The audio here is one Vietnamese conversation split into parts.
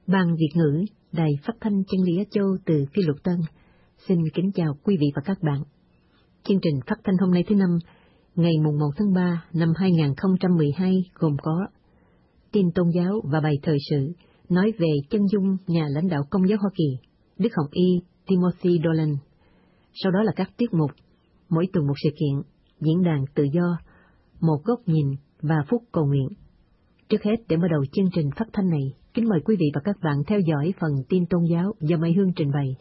Ban Việt ngữ, Đài Phát thanh Chân lý Á Châu từ Phi Luật Tân, xin kính chào quý vị và các bạn. Chương trình phát thanh hôm nay thứ Năm, ngày mùng 1 tháng 3 năm 2012 gồm có tin tôn giáo và bài thời sự nói về chân dung nhà lãnh đạo Công giáo Hoa Kỳ, Đức Hồng Y Timothy Dolan. Sau đó là các tiết mục, mỗi tuần một sự kiện, diễn đàn tự do, một góc nhìn và phút cầu nguyện. Trước hết, để mở đầu chương trình phát thanh này, kính mời quý vị và các bạn theo dõi phần tin tôn giáo do Mai Hương trình bày.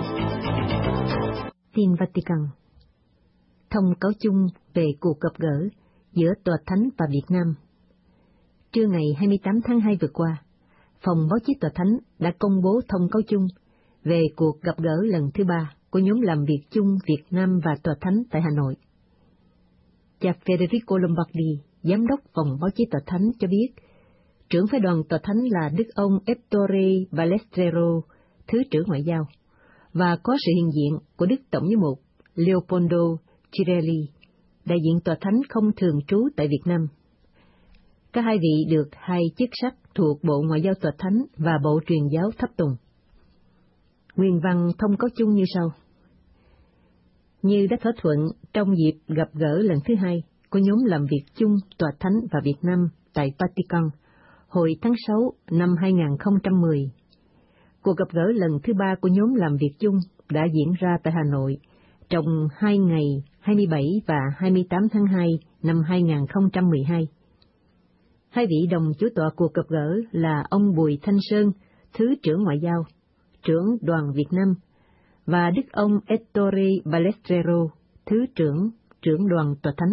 Tin Vatican. Thông cáo chung về cuộc gặp gỡ giữa Tòa Thánh và Việt Nam. Trưa ngày 28 tháng 2 vừa qua, Phòng Báo chí Tòa Thánh đã công bố thông cáo chung về cuộc gặp gỡ lần thứ 3 của nhóm làm việc chung Việt Nam và Tòa Thánh tại Hà Nội. Cha Federico Lombardi, Giám đốc Phòng Báo chí Tòa Thánh cho biết, trưởng phái đoàn Tòa Thánh là Đức ông Ettore Balestrero, Thứ trưởng Ngoại giao, và có sự hiện diện của Đức Tổng giám mục Leopoldo Cirelli, đại diện Tòa Thánh không thường trú tại Việt Nam. Cả hai vị được hai chức sắc thuộc Bộ Ngoại giao Tòa Thánh và Bộ Truyền giáo tháp tùng. Nguyên văn thông cáo chung như sau. Như đã thỏa thuận trong dịp gặp gỡ lần thứ 2 của nhóm làm việc chung Tòa Thánh và Việt Nam tại Vatican hồi tháng 6 năm 2010, cuộc gặp gỡ lần thứ 3 của nhóm làm việc chung đã diễn ra tại Hà Nội trong 2 ngày 27 và 28 tháng 2 năm 2012. Hai vị đồng chủ tọa cuộc gặp gỡ là ông Bùi Thanh Sơn, Thứ trưởng Ngoại giao, trưởng đoàn Việt Nam, và Đức ông Ettore Balestrero, Thứ trưởng đoàn Tòa Thánh.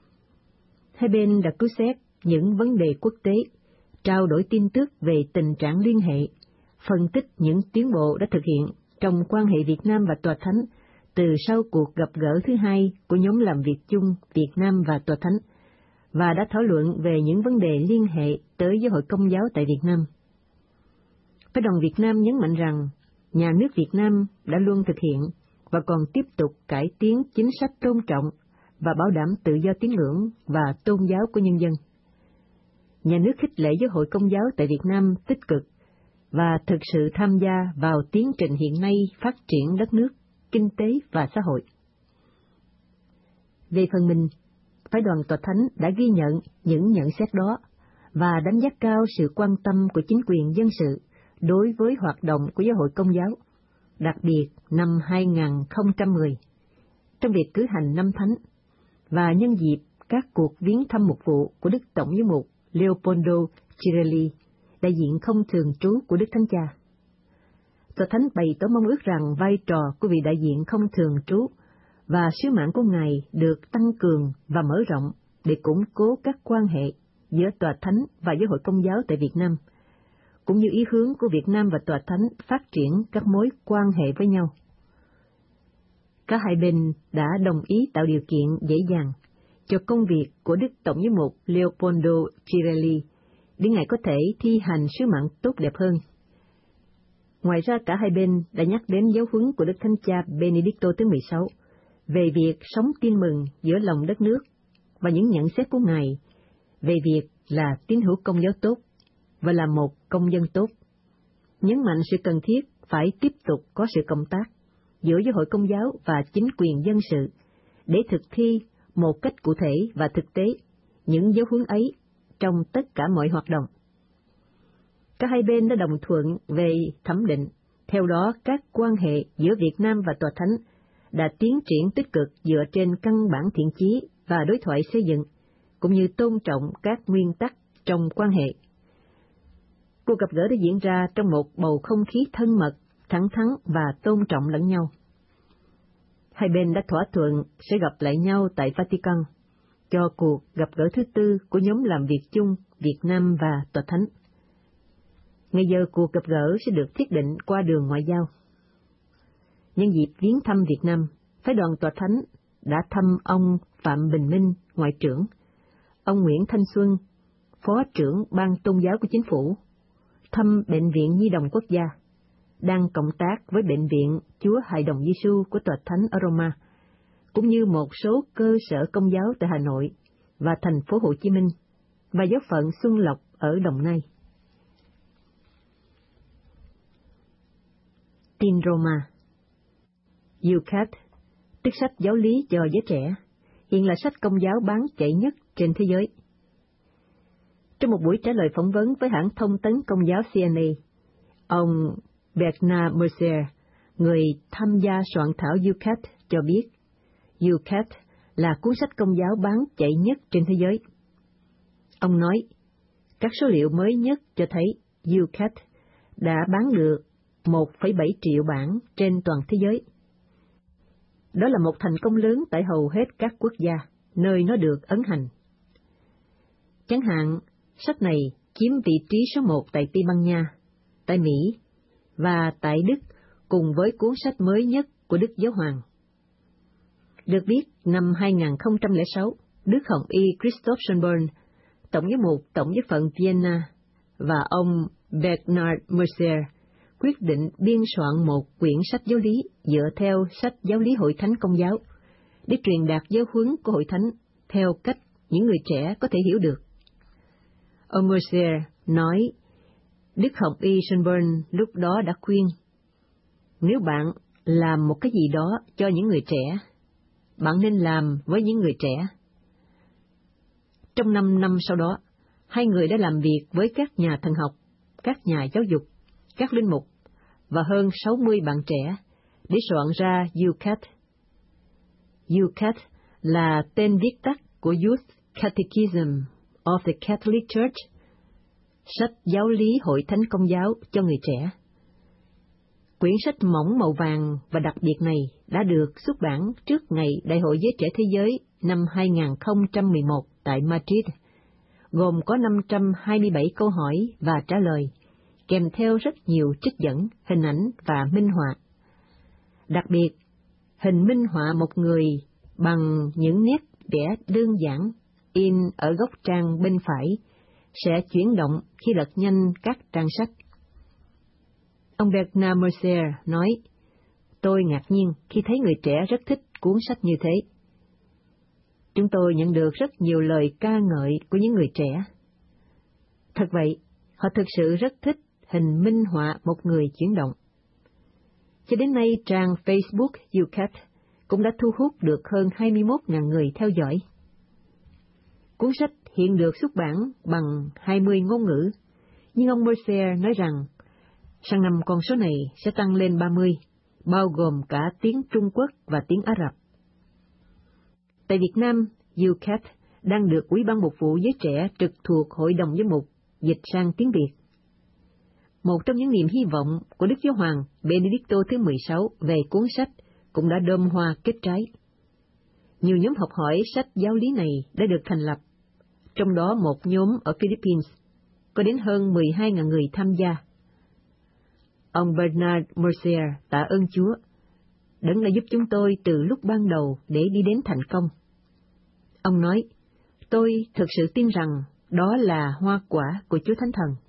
Hai bên đã cứu xét những vấn đề quốc tế, trao đổi tin tức về tình trạng liên hệ, phân tích những tiến bộ đã thực hiện trong quan hệ Việt Nam và Tòa Thánh từ sau cuộc gặp gỡ thứ 2 của nhóm làm việc chung Việt Nam và Tòa Thánh, và đã thảo luận về những vấn đề liên hệ tới Giáo hội Công giáo tại Việt Nam. Phái đoàn Việt Nam nhấn mạnh rằng nhà nước Việt Nam đã luôn thực hiện và còn tiếp tục cải tiến chính sách tôn trọng và bảo đảm tự do tín ngưỡng và tôn giáo của nhân dân. Nhà nước khích lệ Giáo hội Công giáo tại Việt Nam tích cực và thực sự tham gia vào tiến trình hiện nay phát triển đất nước, kinh tế và xã hội. Về phần mình, phái đoàn Tòa Thánh đã ghi nhận những nhận xét đó và đánh giá cao sự quan tâm của chính quyền dân sự đối với hoạt động của Giáo hội Công giáo, đặc biệt năm 2010, trong việc cử hành năm thánh, và nhân dịp các cuộc viếng thăm mục vụ của Đức Tổng giám mục Leopoldo Cirelli, đại diện không thường trú của Đức Thánh Cha. Tòa Thánh bày tỏ mong ước rằng vai trò của vị đại diện không thường trú và sứ mạng của Ngài được tăng cường và mở rộng để củng cố các quan hệ giữa Tòa Thánh và Giáo hội Công giáo tại Việt Nam, cũng như ý hướng của Việt Nam và Tòa Thánh phát triển các mối quan hệ với nhau. Cả hai bên đã đồng ý tạo điều kiện dễ dàng cho công việc của Đức Tổng giám mục Leopoldo Cirelli để Ngài có thể thi hành sứ mạng tốt đẹp hơn. Ngoài ra, cả hai bên đã nhắc đến giáo huấn của Đức Thánh Cha Benedicto thứ 16 về việc sống tin mừng giữa lòng đất nước và những nhận xét của Ngài về việc là tín hữu Công giáo tốt và là một công dân tốt, nhấn mạnh sự cần thiết phải tiếp tục có sự cộng tác giữa Giáo hội Công giáo và chính quyền dân sự để thực thi một cách cụ thể và thực tế những giáo huấn ấy trong tất cả mọi hoạt động. Cả hai bên đã đồng thuận về thẩm định, theo đó các quan hệ giữa Việt Nam và Tòa Thánh đã tiến triển tích cực dựa trên căn bản thiện chí và đối thoại xây dựng, cũng như tôn trọng các nguyên tắc trong quan hệ. Cuộc gặp gỡ đã diễn ra trong một bầu không khí thân mật, thẳng thắn và tôn trọng lẫn nhau. Hai bên đã thỏa thuận sẽ gặp lại nhau tại Vatican cho cuộc gặp gỡ thứ 4 của nhóm làm việc chung Việt Nam và Tòa Thánh. Ngày giờ cuộc gặp gỡ sẽ được thiết định qua đường ngoại giao. Nhân dịp viếng thăm Việt Nam, phái đoàn Tòa Thánh đã thăm ông Phạm Bình Minh, Ngoại trưởng, ông Nguyễn Thanh Xuân, Phó trưởng Ban Tôn giáo của Chính phủ, thăm Bệnh viện Nhi đồng Quốc gia, đang cộng tác với Bệnh viện Chúa Hài Đồng Giêsu của Tòa Thánh ở Roma, cũng như một số cơ sở Công giáo tại Hà Nội và thành phố Hồ Chí Minh, và giáo phận Xuân Lộc ở Đồng Nai. in Roma. Eucat, tức sách giáo lý cho giới trẻ, hiện là sách công giáo bán chạy nhất trên thế giới. Trong một buổi trả lời phỏng vấn với hãng thông tấn công giáo CNA, ông Bernard Mercier, người tham gia soạn thảo Eucat, cho biết Eucat là cuốn sách công giáo bán chạy nhất trên thế giới. Ông nói, các số liệu mới nhất cho thấy Eucat đã bán được 1,7 triệu bản trên toàn thế giới. Đó là một thành công lớn tại hầu hết các quốc gia, nơi nó được ấn hành. Chẳng hạn, sách này chiếm vị trí số 1 tại Tây Ban Nha, tại Mỹ và tại Đức, cùng với cuốn sách mới nhất của Đức Giáo Hoàng. Được biết, năm 2006, Đức Hồng Y Christoph Schönborn, Tổng giám mục Tổng giáo phận Vienna, và ông Bernard Mercier quyết định biên soạn một quyển sách giáo lý dựa theo sách giáo lý Hội Thánh Công giáo, để truyền đạt giáo huấn của Hội Thánh theo cách những người trẻ có thể hiểu được. Ông Mercier nói, Đức Hồng Y Schönborn lúc đó đã khuyên, nếu bạn làm một cái gì đó cho những người trẻ, bạn nên làm với những người trẻ. Trong 5 năm sau đó, hai người đã làm việc với các nhà thần học, các nhà giáo dục, các linh mục và hơn 60 bạn trẻ để soạn ra Eucat. Eucat là tên viết tắt của Youth Catechism of the Catholic Church, sách giáo lý Hội Thánh Công giáo cho người trẻ. Quyển sách mỏng màu vàng và đặc biệt này đã được xuất bản trước ngày Đại hội Giới Trẻ Thế Giới năm 2011 tại Madrid, gồm có 527 câu hỏi và trả lời, kèm theo rất nhiều trích dẫn, hình ảnh và minh họa. Đặc biệt, hình minh họa một người bằng những nét vẽ đơn giản in ở góc trang bên phải sẽ chuyển động khi lật nhanh các trang sách. Ông Bernard Mercier nói, tôi ngạc nhiên khi thấy người trẻ rất thích cuốn sách như thế. Chúng tôi nhận được rất nhiều lời ca ngợi của những người trẻ. Thật vậy, họ thực sự rất thích hình minh họa một người chuyển động. Cho đến nay, trang Facebook Eucat cũng đã thu hút được hơn 21.000 người theo dõi. Cuốn sách hiện được xuất bản bằng 20 ngôn ngữ, nhưng ông Mercier nói rằng, sang năm con số này sẽ tăng lên 30, bao gồm cả tiếng Trung Quốc và tiếng Ả Rập. Tại Việt Nam, Eucat đang được Ủy ban Mục vụ Giới Trẻ trực thuộc Hội đồng Giám mục dịch sang tiếng Việt. Một trong những niềm hy vọng của Đức Giáo Hoàng Benedicto thứ 16 về cuốn sách cũng đã đơm hoa kết trái. Nhiều nhóm học hỏi sách giáo lý này đã được thành lập, trong đó một nhóm ở Philippines, có đến hơn 12.000 người tham gia. Ông Bernard Mercier tạ ơn Chúa, Đấng đã giúp chúng tôi từ lúc ban đầu để đi đến thành công. Ông nói, tôi thực sự tin rằng đó là hoa quả của Chúa Thánh Thần.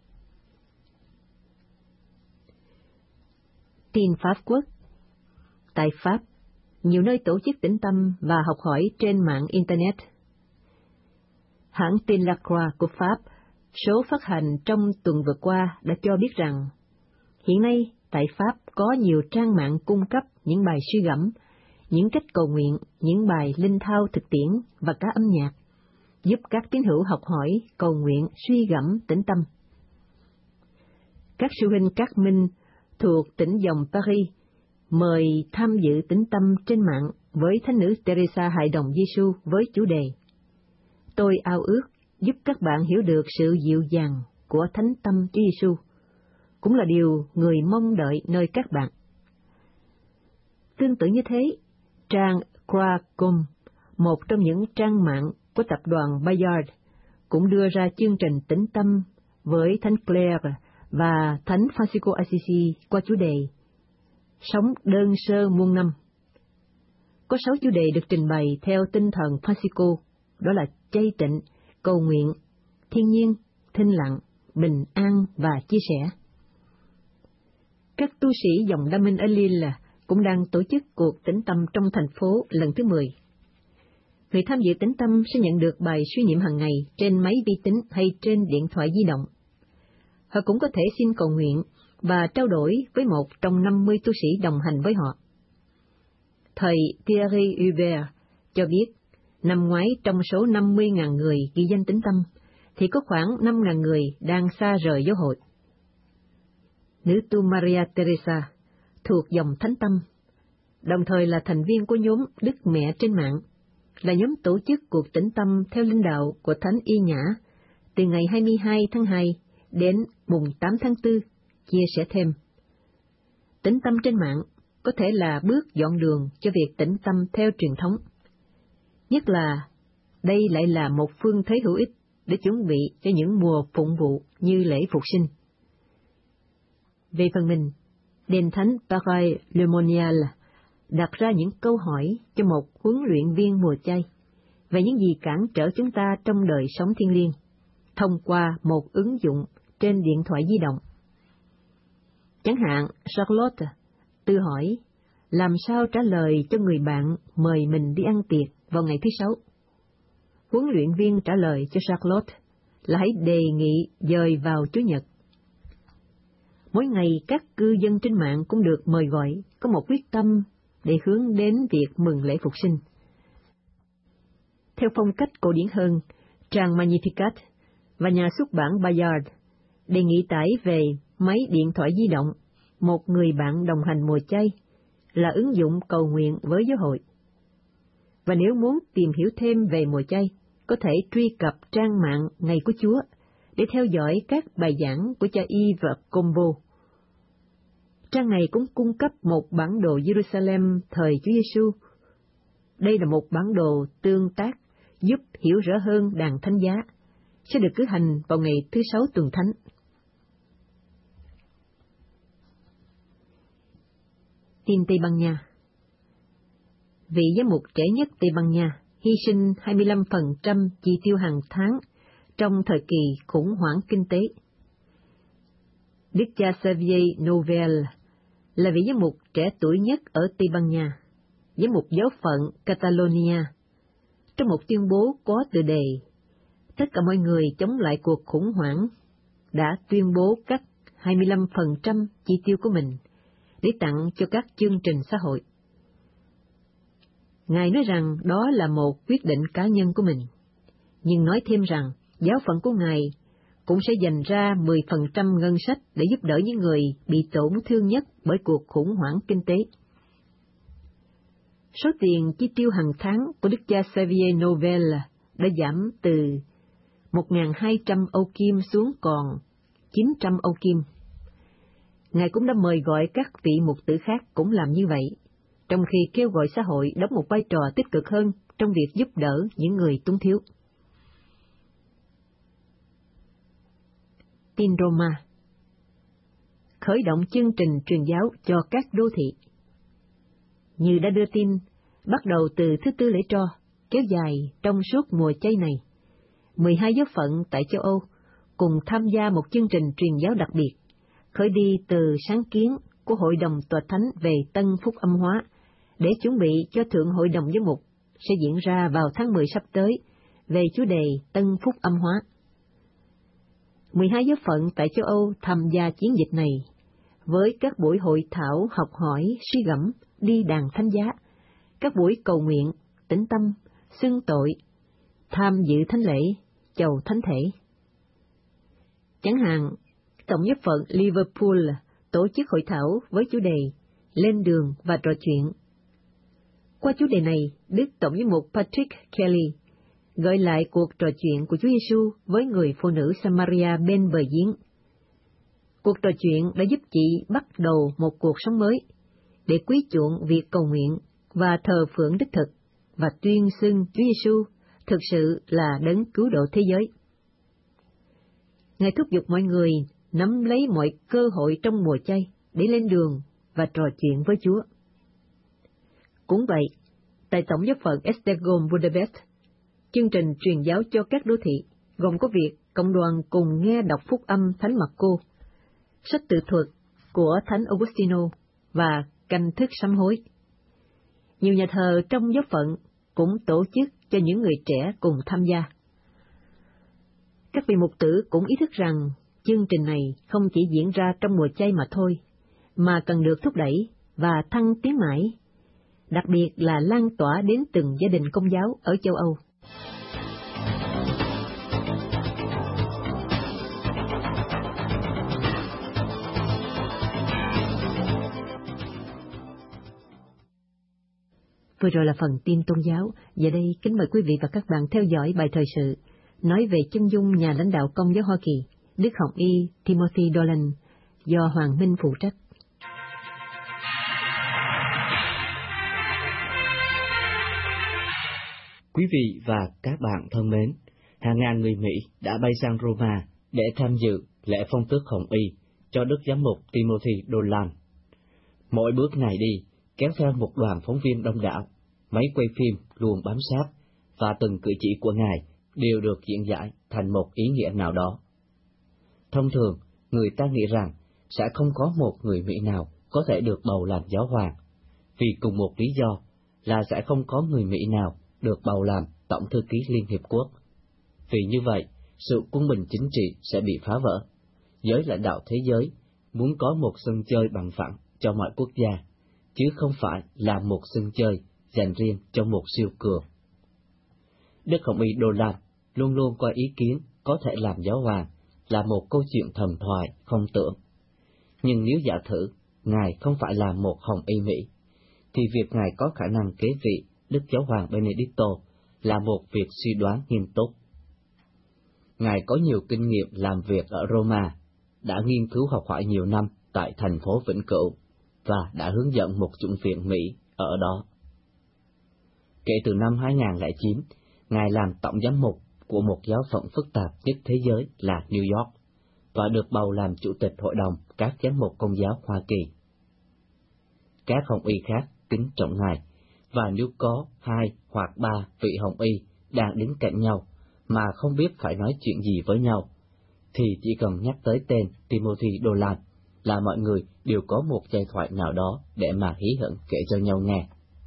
Tin Pháp Quốc. Tại Pháp, nhiều nơi tổ chức tĩnh tâm và học hỏi trên mạng Internet. Hãng tin La Croix của Pháp, số phát hành trong tuần vừa qua đã cho biết rằng, hiện nay tại Pháp có nhiều trang mạng cung cấp những bài suy gẫm, những cách cầu nguyện, những bài linh thao thực tiễn và cả âm nhạc, giúp các tín hữu học hỏi, cầu nguyện, suy gẫm, tĩnh tâm. Các sư huynh Các Minh thuộc tỉnh dòng Paris mời tham dự tĩnh tâm trên mạng với Thánh nữ Teresa Hài Đồng Giêsu với chủ đề Tôi ao ước giúp các bạn hiểu được sự dịu dàng của Thánh Tâm Chúa Giêsu, cũng là điều người mong đợi nơi các bạn. Tương tự như thế, trang Croix.com, một trong những trang mạng của tập đoàn Bayard, cũng đưa ra chương trình tĩnh tâm với Thánh Claire và Thánh Francisco Assisi qua chủ đề Sống đơn sơ muôn năm. Có 6 chủ đề được trình bày theo tinh thần Francisco, đó là chay tịnh, cầu nguyện, thiên nhiên, thinh lặng, bình an và chia sẻ. Các tu sĩ dòng Đa Minh ở Lille cũng đang tổ chức cuộc tĩnh tâm trong thành phố lần thứ 10. Người tham dự tĩnh tâm sẽ nhận được bài suy niệm hàng ngày trên máy vi tính hay trên điện thoại di động. Họ cũng có thể xin cầu nguyện và trao đổi với một trong 50 tu sĩ đồng hành với họ. Thầy Thierry Hubert cho biết, năm ngoái trong số 50.000 người ghi danh tín tâm, thì có khoảng 5.000 người đang xa rời giáo hội. Nữ tu Maria Teresa, thuộc dòng Thánh Tâm, đồng thời là thành viên của nhóm Đức Mẹ trên mạng, là nhóm tổ chức cuộc tĩnh tâm theo linh đạo của Thánh Y Nhã, từ ngày 22 tháng 2 đến mùng 8 tháng 4, chia sẻ thêm. Tĩnh tâm trên mạng có thể là bước dọn đường cho việc tĩnh tâm theo truyền thống. Nhất là, đây lại là một phương thế hữu ích để chuẩn bị cho những mùa phụng vụ như lễ Phục sinh. Về phần mình, Đền Thánh Paris Le Monial đặt ra những câu hỏi cho một huấn luyện viên mùa chay về những gì cản trở chúng ta trong đời sống thiêng liêng, thông qua một ứng dụng trên điện thoại di động. Chẳng hạn, Charlotte tự hỏi làm sao trả lời cho người bạn mời mình đi ăn tiệc vào ngày thứ Sáu. Huấn luyện viên trả lời cho Charlotte là hãy đề nghị dời vào Chủ nhật. Mỗi ngày các cư dân trên mạng cũng được mời gọi có một quyết tâm để hướng đến việc mừng lễ Phục sinh. Theo phong cách cổ điển hơn, trang Magnificat và nhà xuất bản Bayard đề nghị tải về máy điện thoại di động một người bạn đồng hành mùa chay là ứng dụng cầu nguyện với giáo hội. Và nếu muốn tìm hiểu thêm về mùa chay, có thể truy cập trang mạng Ngày của Chúa để theo dõi các bài giảng của cha Y và Combo. Trang này cũng cung cấp một bản đồ Jerusalem thời Chúa Giêsu. Đây là một bản đồ tương tác giúp hiểu rõ hơn đàn thánh giá, sẽ được cử hành vào ngày thứ Sáu tuần thánh. Tin Tây Ban Nha. Vị giám mục trẻ nhất Tây Ban Nha hy sinh 25% chi tiêu hàng tháng trong thời kỳ khủng hoảng kinh tế. Đức cha Xavier Nouvel là vị giám mục trẻ tuổi nhất ở Tây Ban Nha, giám mục giáo phận Catalonia. Trong một tuyên bố có tựa đề "Tất cả mọi người chống lại cuộc khủng hoảng", đã tuyên bố cắt 25% chi tiêu của mình để tặng cho các chương trình xã hội. Ngài nói rằng đó là một quyết định cá nhân của mình, nhưng nói thêm rằng giáo phận của Ngài cũng sẽ dành ra 10% ngân sách để giúp đỡ những người bị tổn thương nhất bởi cuộc khủng hoảng kinh tế. Số tiền chi tiêu hàng tháng của Đức cha Xavier Nouvel đã giảm từ 1.200 Âu Kim xuống còn 900 Âu Kim. Ngài cũng đã mời gọi các vị mục tử khác cũng làm như vậy, trong khi kêu gọi xã hội đóng một vai trò tích cực hơn trong việc giúp đỡ những người túng thiếu. Tin Roma. Khởi động chương trình truyền giáo cho các đô thị. Như đã đưa tin, bắt đầu từ thứ Tư lễ tro, kéo dài trong suốt mùa chay này, 12 giáo phận tại châu Âu cùng tham gia một chương trình truyền giáo đặc biệt, khởi đi từ sáng kiến của Hội đồng Tòa Thánh về Tân Phúc Âm Hóa, để chuẩn bị cho Thượng Hội đồng Giám mục sẽ diễn ra vào tháng 10 sắp tới về chủ đề Tân Phúc Âm Hóa. 12 giáo phận tại châu Âu tham gia chiến dịch này, với các buổi hội thảo học hỏi, suy gẫm, đi đàn thánh giá, các buổi cầu nguyện, tĩnh tâm, xưng tội, tham dự thánh lễ, chầu thánh thể. Chẳng hạn, Tổng giáo phận Liverpool tổ chức hội thảo với chủ đề Lên đường và trò chuyện. Qua chủ đề này, Đức Tổng giám mục Patrick Kelly gợi lại cuộc trò chuyện của Chúa Giêsu với người phụ nữ Samaria bên bờ giếng. Cuộc trò chuyện đã giúp chị bắt đầu một cuộc sống mới, để quý chuộng việc cầu nguyện và thờ phượng đích thực, và tuyên xưng Chúa Giêsu thực sự là đấng cứu độ thế giới. Ngài thúc giục mọi người nắm lấy mọi cơ hội trong mùa chay để lên đường và trò chuyện với Chúa. Cũng vậy, tại Tổng giáo phận Esztergom Budapest, chương trình truyền giáo cho các đô thị gồm có việc cộng đoàn cùng nghe đọc phúc âm Thánh Marco, sách tự thuật của Thánh Augustino và canh thức sám hối. Nhiều nhà thờ trong giáo phận cũng tổ chức cho những người trẻ cùng tham gia. Các vị mục tử cũng ý thức rằng chương trình này không chỉ diễn ra trong mùa chay mà thôi, mà cần được thúc đẩy và thăng tiến mãi, đặc biệt là lan tỏa đến từng gia đình Công giáo ở châu Âu. Vừa rồi là phần tin tôn giáo. Giờ đây kính mời quý vị và các bạn theo dõi bài thời sự nói về chân dung nhà lãnh đạo Công giáo Hoa Kỳ, Đức Hồng Y Timothy Dolan, do Hoàng Minh phụ trách. Quý vị và các bạn thân mến, hàng ngàn người Mỹ đã bay sang Roma để tham dự lễ phong tước Hồng Y cho Đức Giám mục Timothy Dolan. Mỗi bước này đi kéo theo một đoàn phóng viên đông đảo, máy quay phim luôn bám sát, và từng cử chỉ của Ngài đều được diễn giải thành một ý nghĩa nào đó. Thông thường, người ta nghĩ rằng sẽ không có một người Mỹ nào có thể được bầu làm giáo hoàng, vì cùng một lý do là sẽ không có người Mỹ nào được bầu làm Tổng thư ký Liên Hiệp Quốc. Vì như vậy, sự quân bình chính trị sẽ bị phá vỡ. Giới lãnh đạo thế giới muốn có một sân chơi bằng phẳng cho mọi quốc gia, chứ không phải là một sân chơi dành riêng cho một siêu cường. Đức Hồng Y Dolan luôn luôn coi ý kiến có thể làm giáo hoàng là một câu chuyện thần thoại không tưởng. Nhưng nếu giả thử Ngài không phải là một Hồng Y Mỹ, thì việc Ngài có khả năng kế vị Đức Giáo hoàng Benedicto là một việc suy đoán nghiêm túc. Ngài có nhiều kinh nghiệm làm việc ở Roma, đã nghiên cứu học hỏi nhiều năm tại thành phố Vĩnh Cửu, và đã hướng dẫn một chủng viện Mỹ ở đó. Kể từ năm 2009, Ngài làm tổng giám mục của một giáo phận phức tạp nhất thế giới là New York, và được bầu làm chủ tịch hội đồng các giám mục Công giáo Hoa Kỳ. Các Hồng Y khác kính trọng Ngài, và nếu có 2 hoặc 3 vị Hồng Y đang đứng cạnh nhau mà không biết phải nói chuyện gì với nhau, thì chỉ cần nhắc tới tên Timothy Dolan là mọi người đều có một giai thoại nào đó để mà hí hửng kể cho nhau nghe.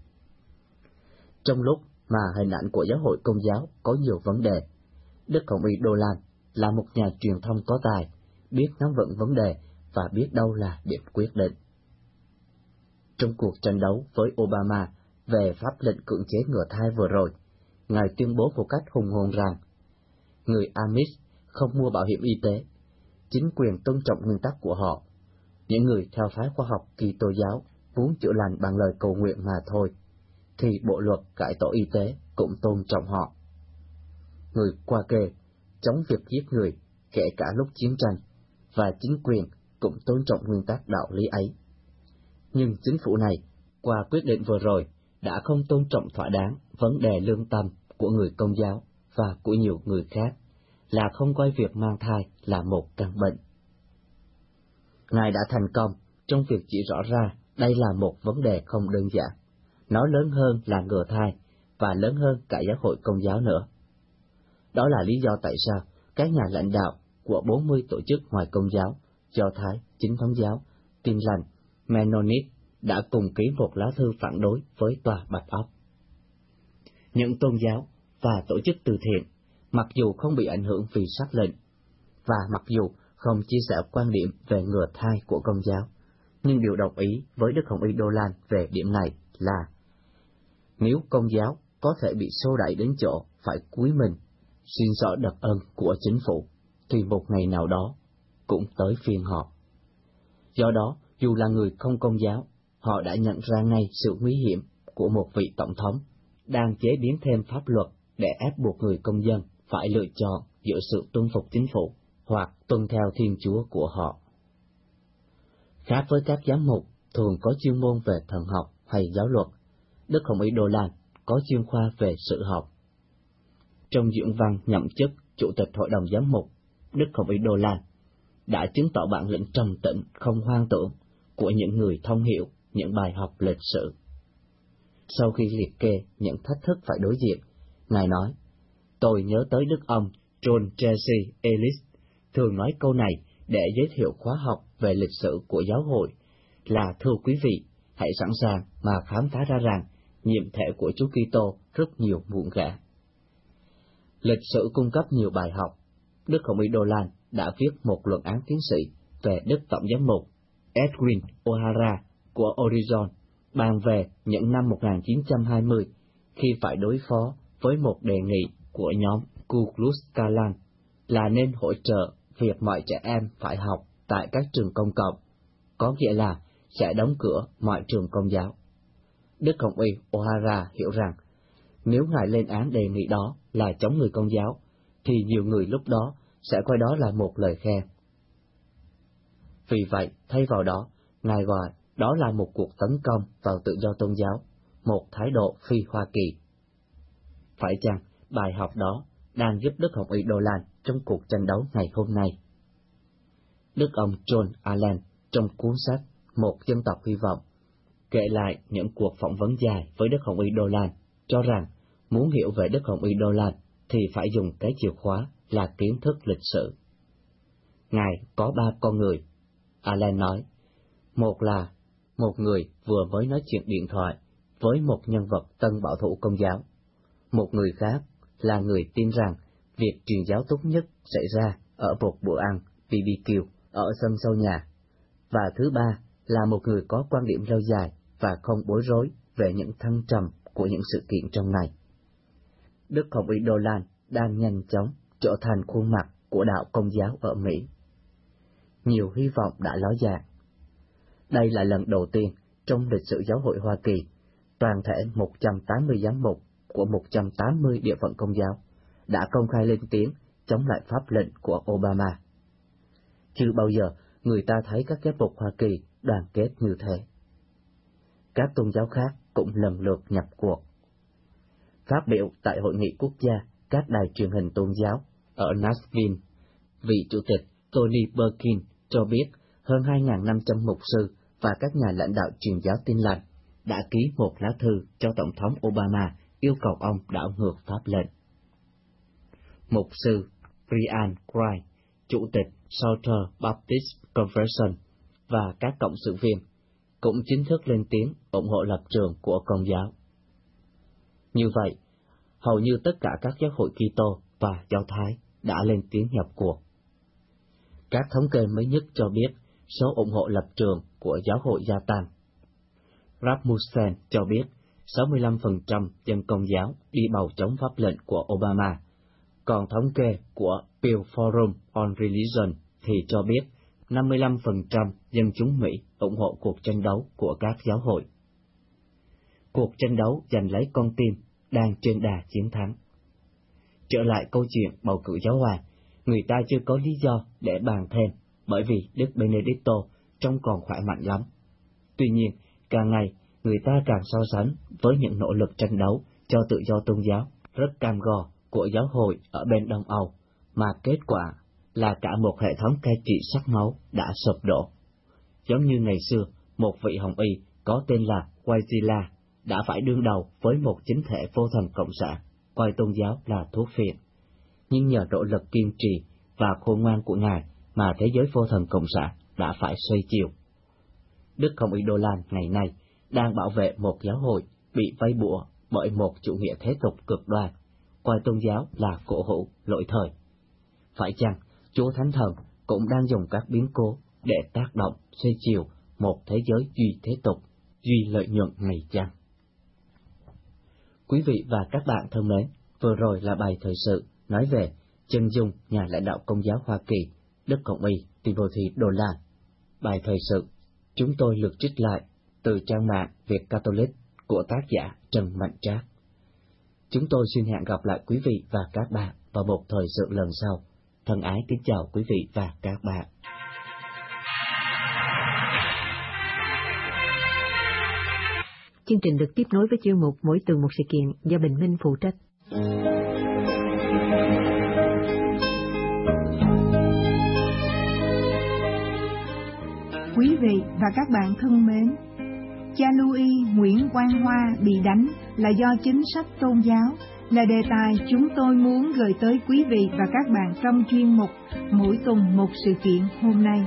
Trong lúc mà hình ảnh của giáo hội Công giáo có nhiều vấn đề, Đức Hồng Y Dolan là một nhà truyền thông có tài, biết nắm vững vấn đề và biết đâu là điểm quyết định. Trong cuộc tranh đấu với Obama về pháp lệnh cưỡng chế ngừa thai vừa rồi, Ngài tuyên bố một cách hùng hồn rằng người Amish không mua bảo hiểm y tế, chính quyền tôn trọng nguyên tắc của họ. Những người theo phái khoa học Kitô giáo muốn chữa lành bằng lời cầu nguyện mà thôi, thì bộ luật cải tổ y tế cũng tôn trọng họ. Người qua kê chống việc giết người, kể cả lúc chiến tranh, và chính quyền cũng tôn trọng nguyên tắc đạo lý ấy. Nhưng chính phủ này, qua quyết định vừa rồi, đã không tôn trọng thỏa đáng vấn đề lương tâm của người Công giáo và của nhiều người khác, là không coi việc mang thai là một căn bệnh. Ngài đã thành công trong việc chỉ rõ ra đây là một vấn đề không đơn giản. Nó lớn hơn là ngừa thai, và lớn hơn cả giáo hội Công giáo nữa. Đó là lý do tại sao các nhà lãnh đạo của 40 tổ chức ngoài Công giáo, Do Thái, Chính thống giáo, Tin lành, Mennonite đã cùng ký một lá thư phản đối với Tòa Bạch Ốc. Những tôn giáo và tổ chức từ thiện, mặc dù không bị ảnh hưởng vì sắc lệnh, và mặc dù không chia sẻ quan điểm về ngừa thai của Công giáo, nhưng đều đồng ý với Đức Hồng Y Dolan về điểm này là nếu Công giáo có thể bị xô đẩy đến chỗ phải cúi mình, xin xỏ đặc ân của chính phủ, thì một ngày nào đó cũng tới phiên họ. Do đó, dù là người không Công giáo, họ đã nhận ra ngay sự nguy hiểm của một vị tổng thống đang chế biến thêm pháp luật để ép buộc người công dân phải lựa chọn giữa sự tuân phục chính phủ hoặc tuân theo Thiên Chúa của họ. Khác với các giám mục thường có chuyên môn về thần học hay giáo luật, Đức Hồng Y Dolan có chuyên khoa về sự học. Trong diễn văn nhậm chức Chủ tịch Hội đồng Giám mục, Đức Hồng Y Dolan đã chứng tỏ bản lĩnh trầm tĩnh không hoang tưởng của những người thông hiểu những bài học lịch sử. Sau khi liệt kê những thách thức phải đối diện, Ngài nói, tôi nhớ tới Đức ông John Jesse Ellis thường nói câu này để giới thiệu khóa học về lịch sử của giáo hội là: thưa quý vị, hãy sẵn sàng mà khám phá ra rằng nhiệm thể của Chúa Kitô rất nhiều muộn gã. Lịch sử cung cấp nhiều bài học. Đức Hồng Y Dolan đã viết một luận án tiến sĩ về Đức Tổng giám mục Edwin O'Hara của Oregon bàn về những năm 1920 khi phải đối phó với một đề nghị của nhóm Ku Klux Klan là nên hỗ trợ việc mọi trẻ em phải học tại các trường công cộng, có nghĩa là sẽ đóng cửa mọi trường công giáo. Đức Hồng Y O'Hara hiểu rằng nếu Ngài lên án đề nghị đó là chống người công giáo, thì nhiều người lúc đó sẽ coi đó là một lời khen. Vì vậy, thay vào đó, Ngài gọi đó là một cuộc tấn công vào tự do tôn giáo, một thái độ phi Hoa Kỳ. Phải chăng bài học đó đang giúp Đức Hồng Y Dolan trong cuộc tranh đấu ngày hôm nay? Đức ông John Allen trong cuốn sách Một dân tộc hy vọng kể lại những cuộc phỏng vấn dài với Đức Hồng Y Dolan, cho rằng muốn hiểu về Đức Hồng Y Dolan thì phải dùng cái chìa khóa là kiến thức lịch sử. Ngài có 3 con người. Allen nói, một là một người vừa mới nói chuyện điện thoại với một nhân vật tân bảo thủ công giáo. Một người khác là người tin rằng việc truyền giáo tốt nhất xảy ra ở một bữa ăn BBQ ở sân sau nhà. Và thứ ba là một người có quan điểm lâu dài và không bối rối về những thăng trầm của những sự kiện trong ngày. Đức Hồng Y Dolan đang nhanh chóng trở thành khuôn mặt của đạo công giáo ở Mỹ. Nhiều hy vọng đã ló dạng. Đây là lần đầu tiên trong lịch sử giáo hội Hoa Kỳ, toàn thể 180 giám mục của 180 địa phận công giáo đã công khai lên tiếng chống lại pháp lệnh của Obama. Chưa bao giờ người ta thấy các giám mục Hoa Kỳ đoàn kết như thế. Các tôn giáo khác cũng lần lượt nhập cuộc. Phát biểu tại Hội nghị quốc gia các đài truyền hình tôn giáo ở Nashville, vị chủ tịch Tony Perkins cho biết hơn 2.500 mục sư và các nhà lãnh đạo truyền giáo Tin lành đã ký một lá thư cho Tổng thống Obama yêu cầu ông đảo ngược pháp lệnh. Mục sư Brian Wright, chủ tịch Southern Baptist Convention và các cộng sự viên cũng chính thức lên tiếng ủng hộ lập trường của Công giáo. Như vậy, hầu như tất cả các giáo hội Kitô và Do Thái đã lên tiếng nhập cuộc. Các thống kê mới nhất cho biết số ủng hộ lập trường của giáo hội gia tăng. Rasmussen cho biết 65% dân Công giáo đi bầu chống pháp lệnh của Obama, còn thống kê của Pew Forum on Religion thì cho biết 55% dân chúng Mỹ ủng hộ cuộc tranh đấu của các giáo hội. Cuộc tranh đấu giành lấy con tim đang trên đà chiến thắng. Trở lại câu chuyện bầu cử giáo hoàng, người ta chưa có lý do để bàn thêm, bởi vì Đức Benedicto trông còn khỏe mạnh lắm. Tuy nhiên, càng ngày, người ta càng so sánh với những nỗ lực tranh đấu cho tự do tôn giáo rất cam go của giáo hội ở bên Đông Âu, mà kết quả là cả một hệ thống cai trị sắc máu đã sụp đổ. Giống như ngày xưa, một vị hồng y có tên là Wojtyla đã phải đương đầu với một chính thể vô thần cộng sản, coi tôn giáo là thuốc phiện. Nhưng nhờ nỗ lực kiên trì và khôn ngoan của Ngài mà thế giới vô thần cộng sản đã phải xoay chiều. Đức Hồng Y Dolan ngày nay đang bảo vệ một giáo hội bị vây bủa bởi một chủ nghĩa thế tục cực đoan, coi tôn giáo là cổ hủ, lỗi thời. Phải chăng Chúa Thánh Thần cũng đang dùng các biến cố để tác động xoay chiều một thế giới duy thế tục, duy lợi nhuận ngày chăng? Quý vị và các bạn thân mến, vừa rồi là bài thời sự nói về chân dung nhà lãnh đạo Công giáo Hoa Kỳ, Đức Hồng Y Timothy Dolan. Bài thời sự chúng tôi lược trích lại từ trang mạng Việt Catholic của tác giả Trần Mạnh Trác. Chúng tôi xin hẹn gặp lại quý vị và các bạn vào một thời sự lần sau. Thân ái kính chào quý vị và các bạn. Chương trình được tiếp nối với chuyên mục Mỗi tuần một sự kiện do Bình Minh phụ trách. Quý vị và các bạn thân mến, cha Louis Nguyễn Quang Hoa bị đánh là do chính sách tôn giáo là đề tài chúng tôi muốn gửi tới quý vị và các bạn trong chuyên mục Mỗi tuần một sự kiện hôm nay.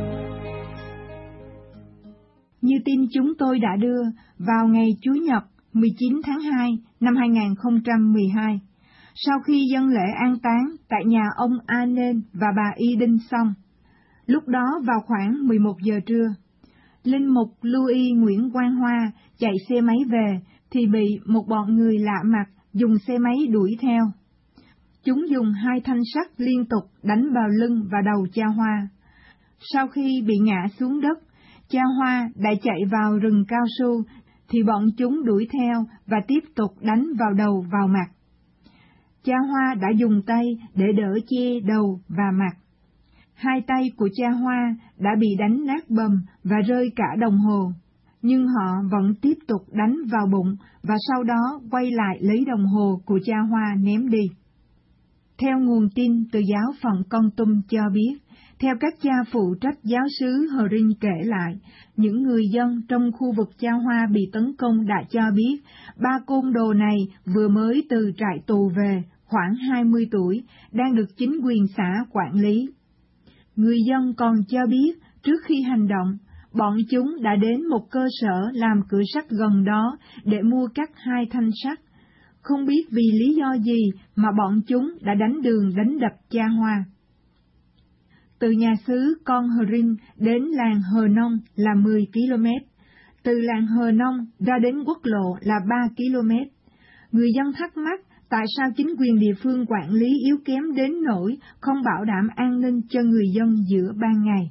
Như tin chúng tôi đã đưa, vào ngày Chủ nhật 19 tháng 2 năm 2012, sau khi dâng lễ an táng tại nhà ông Anen và bà Y Đinh xong. Lúc đó vào khoảng 11 giờ trưa, Linh mục Louis Nguyễn Quang Hoa chạy xe máy về thì bị một bọn người lạ mặt dùng xe máy đuổi theo. Chúng dùng 2 thanh sắt liên tục đánh vào lưng và đầu cha Hoa. Sau khi bị ngã xuống đất, cha Hoa đã chạy vào rừng cao su, thì bọn chúng đuổi theo và tiếp tục đánh vào đầu vào mặt. Cha Hoa đã dùng tay để đỡ che đầu và mặt. 2 tay của cha Hoa đã bị đánh nát bầm và rơi cả đồng hồ, nhưng họ vẫn tiếp tục đánh vào bụng và sau đó quay lại lấy đồng hồ của cha Hoa ném đi. Theo nguồn tin từ giáo phận Kon Tum cho biết, theo các cha phụ trách giáo xứ Hờ Rinh kể lại, những người dân trong khu vực cha Hoa bị tấn công đã cho biết 3 côn đồ này vừa mới từ trại tù về, khoảng 20 tuổi, đang được chính quyền xã quản lý. Người dân còn cho biết, trước khi hành động, bọn chúng đã đến một cơ sở làm cửa sắt gần đó để mua cắt 2 thanh sắt. Không biết vì lý do gì mà bọn chúng đã đánh đường đánh đập cha Hoa. Từ nhà xứ Con Hờ Rinh đến làng Hờ Nông là 10 km, từ làng Hờ Nông ra đến quốc lộ là 3 km. Người dân thắc mắc tại sao chính quyền địa phương quản lý yếu kém đến nỗi không bảo đảm an ninh cho người dân giữa ban ngày.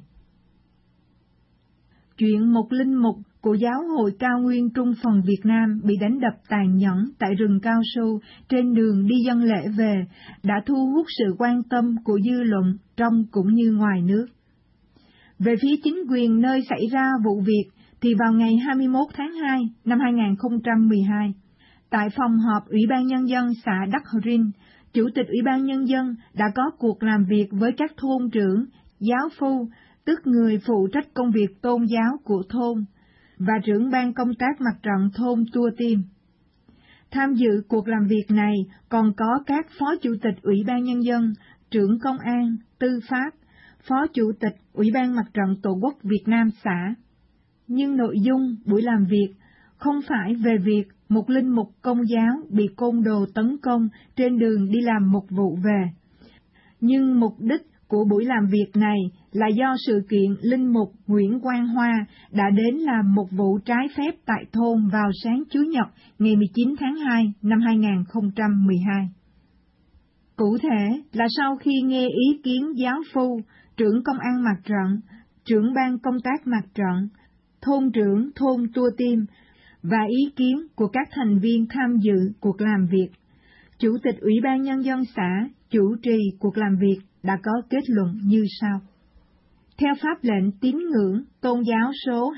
Chuyện một linh mục của Giáo hội Cao Nguyên Trung phần Việt Nam bị đánh đập tàn nhẫn tại rừng cao su trên đường đi dâng lễ về đã thu hút sự quan tâm của dư luận trong cũng như ngoài nước. Về phía chính quyền nơi xảy ra vụ việc thì vào ngày 21 tháng 2 năm 2012, tại phòng họp Ủy ban Nhân dân xã Đắc Hờ Rinh, Chủ tịch Ủy ban Nhân dân đã có cuộc làm việc với các thôn trưởng, giáo phu, tức người phụ trách công việc tôn giáo của thôn, và trưởng ban công tác mặt trận thôn Tua Tim. Tham dự cuộc làm việc này còn có các phó chủ tịch Ủy ban Nhân dân, trưởng công an, tư pháp, phó chủ tịch Ủy ban mặt trận Tổ quốc Việt Nam xã. Nhưng nội dung buổi làm việc không phải về việc một linh mục công giáo bị côn đồ tấn công trên đường đi làm mục vụ về. Nhưng mục đích của buổi làm việc này là do sự kiện linh mục Nguyễn Quang Hoa đã đến làm mục vụ trái phép tại thôn vào sáng Chủ nhật ngày 19 tháng 2 năm 2012. Cụ thể là sau khi nghe ý kiến giáo phu, trưởng công an mặt trận, trưởng ban công tác mặt trận, thôn trưởng thôn Tua Tim và ý kiến của các thành viên tham dự cuộc làm việc, Chủ tịch Ủy ban Nhân dân xã chủ trì cuộc làm việc đã có kết luận như sau. Theo pháp lệnh tín ngưỡng tôn giáo số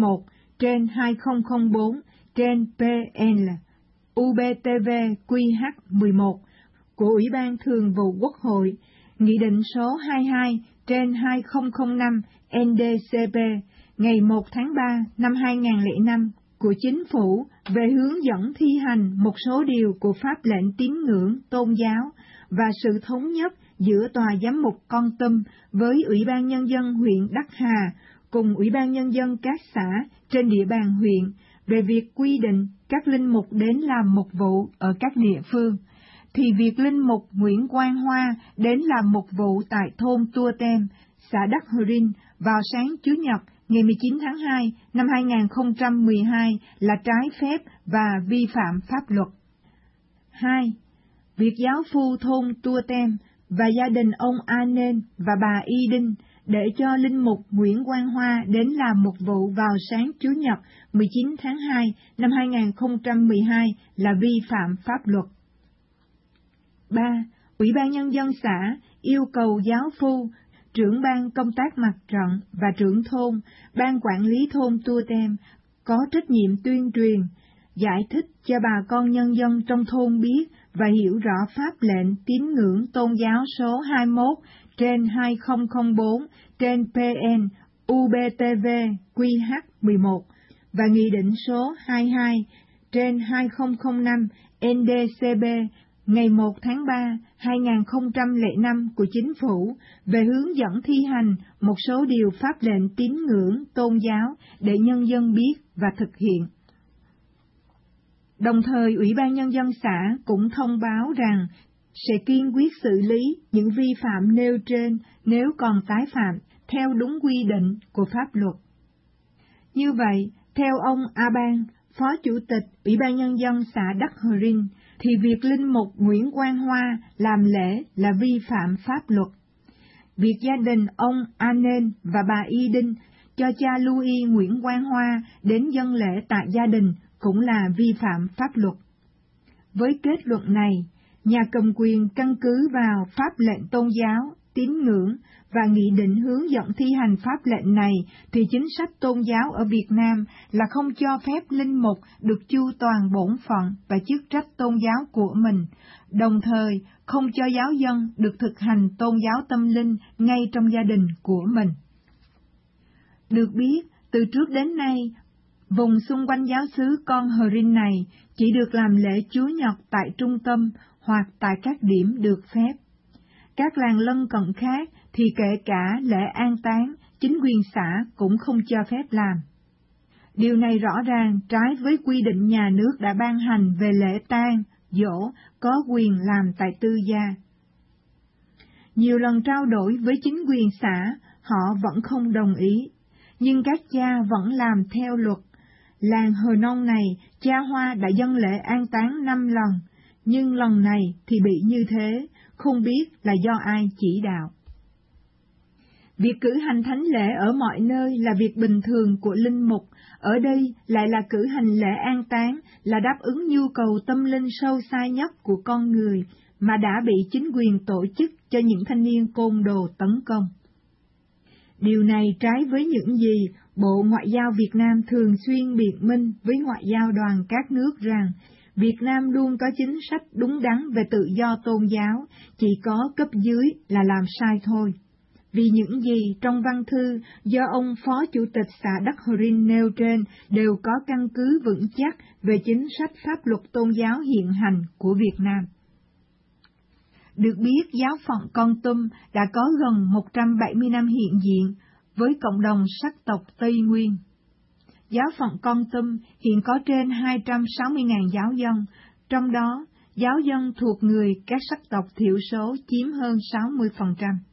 21/2004 trên PL UBTV QH11 của Ủy ban Thường vụ Quốc hội, Nghị định số 22/2005 NDCP ngày 1 tháng 3 năm 2005 của Chính phủ về hướng dẫn thi hành một số điều của pháp lệnh tín ngưỡng tôn giáo và sự thống nhất giữa Tòa Giám mục Kon Tum với Ủy ban Nhân dân huyện Đắc Hà cùng Ủy ban Nhân dân các xã trên địa bàn huyện về việc quy định các linh mục đến làm mục vụ ở các địa phương, thì việc linh mục Nguyễn Quang Hoa đến làm mục vụ tại thôn Tua Tem, xã Đắc Hờ Rinh vào sáng Chủ nhật ngày 19 tháng 2 năm 2012 là trái phép và vi phạm pháp luật. 2. Việc giáo phu thôn Tua Tem và gia đình ông Anen và bà Y Đinh để cho linh mục Nguyễn Quang Hoa đến làm mục vụ vào sáng Chủ nhật 19 tháng 2 năm 2012 là vi phạm pháp luật. 3. Ủy ban Nhân dân xã yêu cầu giáo phu, trưởng ban công tác mặt trận và trưởng thôn, ban quản lý thôn Tua Tem có trách nhiệm tuyên truyền, giải thích cho bà con nhân dân trong thôn biết và hiểu rõ pháp lệnh tín ngưỡng tôn giáo số 21/2004 trên PN UBTV QH11 và Nghị định số 22/2005 NDCP ngày 1 tháng 3, 2005 của Chính phủ về hướng dẫn thi hành một số điều pháp lệnh tín ngưỡng tôn giáo để nhân dân biết và thực hiện. Đồng thời, Ủy ban Nhân dân xã cũng thông báo rằng sẽ kiên quyết xử lý những vi phạm nêu trên nếu còn tái phạm theo đúng quy định của pháp luật. Như vậy, theo ông Aban, Phó Chủ tịch Ủy ban Nhân dân xã Đắc Hờ Rinh, thì việc linh mục Nguyễn Quang Hoa làm lễ là vi phạm pháp luật. Việc gia đình ông Anen và bà Y Đinh cho cha Louis Nguyễn Quang Hoa đến dâng lễ tại gia đình cũng là vi phạm pháp luật. Với kết luận này, nhà cầm quyền căn cứ vào pháp lệnh tôn giáo, tín ngưỡng và nghị định hướng dẫn thi hành pháp lệnh này thì chính sách tôn giáo ở Việt Nam là không cho phép linh mục được chu toàn bổn phận và chức trách tôn giáo của mình, đồng thời không cho giáo dân được thực hành tôn giáo tâm linh ngay trong gia đình của mình. Được biết, từ trước đến nay, vùng xung quanh giáo xứ Con Hờ Rinh này chỉ được làm lễ Chúa Nhật tại trung tâm hoặc tại các điểm được phép. Các làng lân cận khác thì kể cả lễ an táng, chính quyền xã cũng không cho phép làm. Điều này rõ ràng trái với quy định nhà nước đã ban hành về lễ tang, giỗ, có quyền làm tại tư gia. Nhiều lần trao đổi với chính quyền xã, họ vẫn không đồng ý, nhưng các cha vẫn làm theo luật. Làng Hờ Nông này, cha Hoa đã dâng lễ an táng 5 lần, nhưng lần này thì bị như thế, không biết là do ai chỉ đạo. Việc cử hành thánh lễ ở mọi nơi là việc bình thường của linh mục, ở đây lại là cử hành lễ an táng, là đáp ứng nhu cầu tâm linh sâu xa nhất của con người, mà đã bị chính quyền tổ chức cho những thanh niên côn đồ tấn công. Điều này trái với những gì Bộ Ngoại giao Việt Nam thường xuyên biện minh với Ngoại giao đoàn các nước rằng Việt Nam luôn có chính sách đúng đắn về tự do tôn giáo, chỉ có cấp dưới là làm sai thôi. Vì những gì trong văn thư do ông Phó Chủ tịch xã Đắc Hờ Rinh nêu trên đều có căn cứ vững chắc về chính sách pháp luật tôn giáo hiện hành của Việt Nam. Được biết, giáo phận Kon Tum đã có gần 170 năm hiện diện với cộng đồng sắc tộc Tây Nguyên. Giáo phận Kon Tum hiện có trên 260.000 giáo dân, trong đó giáo dân thuộc người các sắc tộc thiểu số chiếm hơn 60%.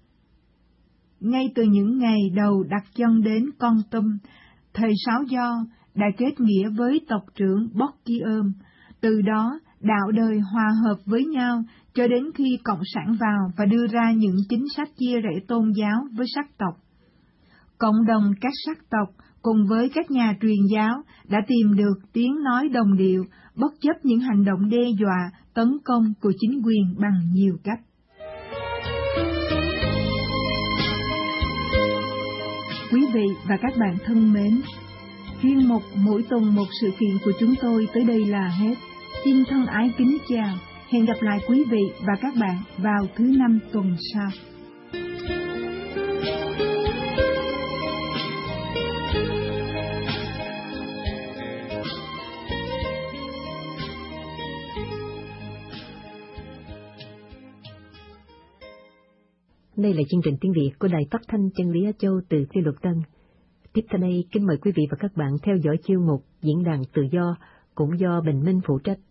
Ngay từ những ngày đầu đặt chân đến Kon Tum, thầy Sáu Do đã kết nghĩa với tộc trưởng Bóc Ki Ôm, từ đó đạo đời hòa hợp với nhau cho đến khi Cộng sản vào và đưa ra những chính sách chia rẽ tôn giáo với sắc tộc. Cộng đồng các sắc tộc cùng với các nhà truyền giáo đã tìm được tiếng nói đồng điệu, bất chấp những hành động đe dọa, tấn công của chính quyền bằng nhiều cách. Quý vị và các bạn thân mến, chuyên mục mỗi tuần một sự kiện của chúng tôi tới đây là hết. Xin thân ái kính chào, hẹn gặp lại quý vị và các bạn vào thứ Năm tuần sau. Đây là chương trình tiếng Việt của Đài Phát thanh Chân lý Á Châu từ Thiên Luật Tân. Tiếp theo đây, kính mời quý vị và các bạn theo dõi chuyên mục Diễn đàn Tự Do, cũng do Bình Minh phụ trách.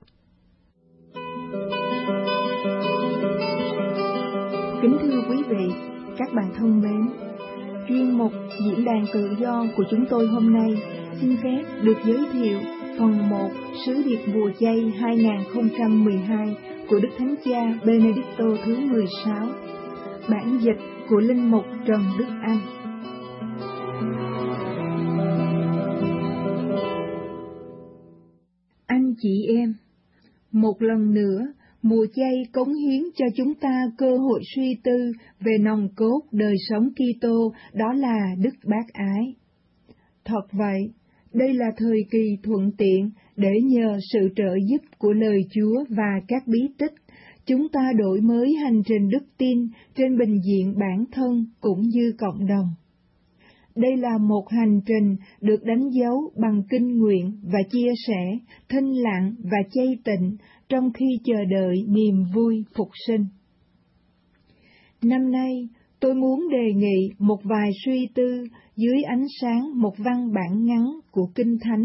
Kính thưa quý vị, các bạn thân mến, chuyên mục Diễn đàn Tự Do của chúng tôi hôm nay xin phép được giới thiệu phần 1 Sứ điệp mùa chay 2012 của Đức Thánh Cha Benedicto thứ 16, bản dịch của Linh mục Trần Đức Anh. Anh chị em, một lần nữa, mùa chay cống hiến cho chúng ta cơ hội suy tư về nòng cốt đời sống Kitô, đó là đức bác ái. Thật vậy, đây là thời kỳ thuận tiện để nhờ sự trợ giúp của lời Chúa và các bí tích, chúng ta đổi mới hành trình đức tin trên bình diện bản thân cũng như cộng đồng. Đây là một hành trình được đánh dấu bằng kinh nguyện và chia sẻ, thinh lặng và chay tịnh trong khi chờ đợi niềm vui phục sinh. Năm nay, tôi muốn đề nghị một vài suy tư dưới ánh sáng một văn bản ngắn của Kinh Thánh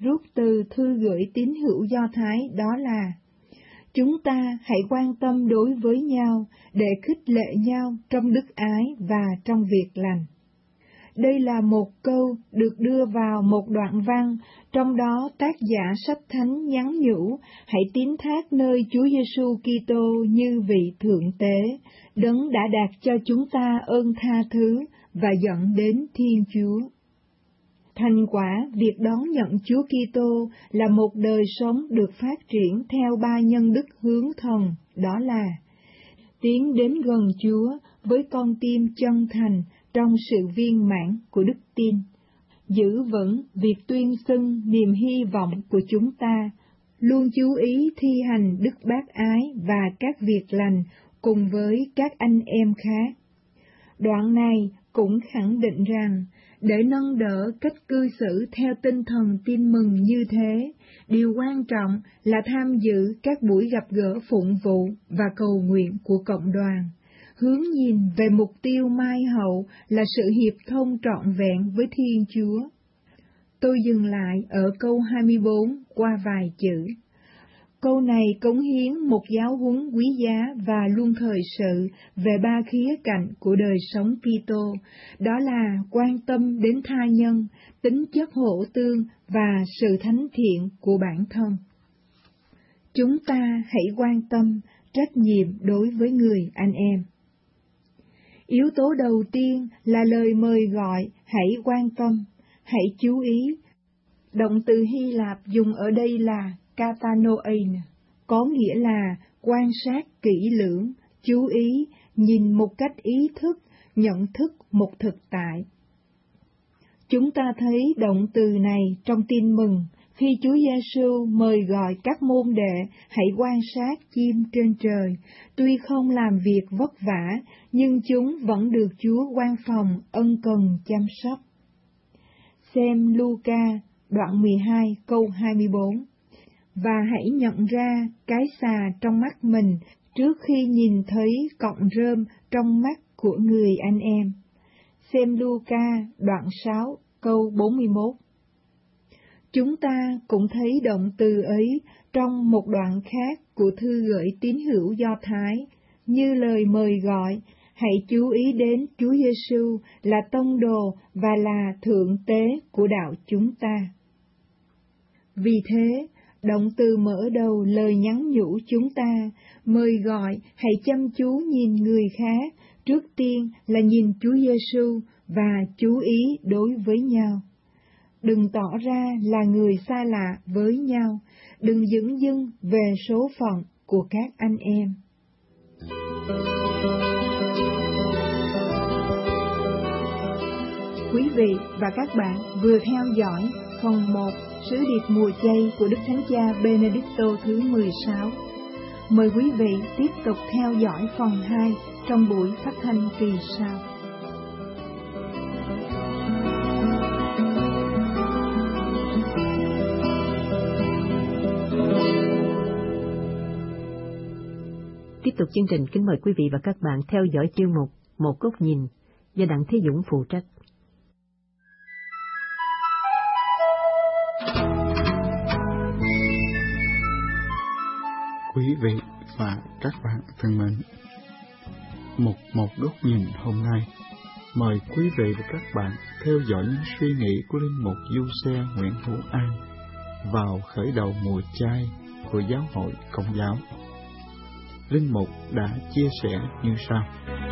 rút từ thư gửi tín hữu Do Thái đó là: chúng ta hãy quan tâm đối với nhau để khích lệ nhau trong đức ái và trong việc lành. Đây là một câu được đưa vào một đoạn văn, trong đó tác giả sách thánh nhắn nhủ hãy tín thác nơi Chúa Giêsu Kitô như vị thượng tế, đấng đã đạt cho chúng ta ơn tha thứ và dẫn đến Thiên Chúa. Thành quả việc đón nhận Chúa Kitô là một đời sống được phát triển theo ba nhân đức hướng thần, đó là tiến đến gần Chúa với con tim chân thành trong sự viên mãn của đức tin, giữ vững việc tuyên xưng niềm hy vọng của chúng ta, luôn chú ý thi hành đức bác ái và các việc lành cùng với các anh em khác. Đoạn này cũng khẳng định rằng, để nâng đỡ cách cư xử theo tinh thần tin mừng như thế, điều quan trọng là tham dự các buổi gặp gỡ phụng vụ và cầu nguyện của cộng đoàn, hướng nhìn về mục tiêu mai hậu là sự hiệp thông trọn vẹn với Thiên Chúa. Tôi dừng lại ở câu 24 qua vài chữ. Câu này cống hiến một giáo huấn quý giá và luôn thời sự về ba khía cạnh của đời sống Kitô, đó là quan tâm đến tha nhân, tính chất hỗ tương và sự thánh thiện của bản thân. Chúng ta hãy quan tâm, trách nhiệm đối với người anh em. Yếu tố đầu tiên là lời mời gọi hãy quan tâm, hãy chú ý. Động từ Hy Lạp dùng ở đây là katanoein, có nghĩa là quan sát kỹ lưỡng, chú ý, nhìn một cách ý thức, nhận thức một thực tại. Chúng ta thấy động từ này trong Tin Mừng khi Chúa Giêsu mời gọi các môn đệ hãy quan sát chim trên trời, tuy không làm việc vất vả, nhưng chúng vẫn được Chúa quan phòng ân cần chăm sóc. Xem Luca đoạn 12 câu 24. Và hãy nhận ra cái xà trong mắt mình trước khi nhìn thấy cọng rơm trong mắt của người anh em. Xem Luca đoạn 6 câu 41. Chúng ta cũng thấy động từ ấy trong một đoạn khác của thư gửi tín hữu Do Thái, như lời mời gọi, hãy chú ý đến Chúa Giêsu là tông đồ và là thượng tế của đạo chúng ta. Vì thế, động từ mở đầu lời nhắn nhủ chúng ta, mời gọi hãy chăm chú nhìn người khác, trước tiên là nhìn Chúa Giêsu và chú ý đối với nhau. Đừng tỏ ra là người xa lạ với nhau, đừng dửng dưng về số phận của các anh em. Quý vị và các bạn vừa theo dõi phần 1 Sứ điệp mùa chay của Đức Thánh Cha Benedicto thứ 16. Mời quý vị tiếp tục theo dõi phần 2 trong buổi phát thanh kỳ sau. Tiếp tục chương trình, kính mời quý vị và các bạn theo dõi chương mục Một góc nhìn do Đặng Thế Dũng phụ trách. Quý vị và các bạn thân mến, một góc nhìn hôm nay mời quý vị và các bạn theo dõi những suy nghĩ của linh mục Du Xe Nguyễn Hữu An vào khởi đầu mùa chay của Giáo hội Công giáo. Linh mục đã chia sẻ như sau: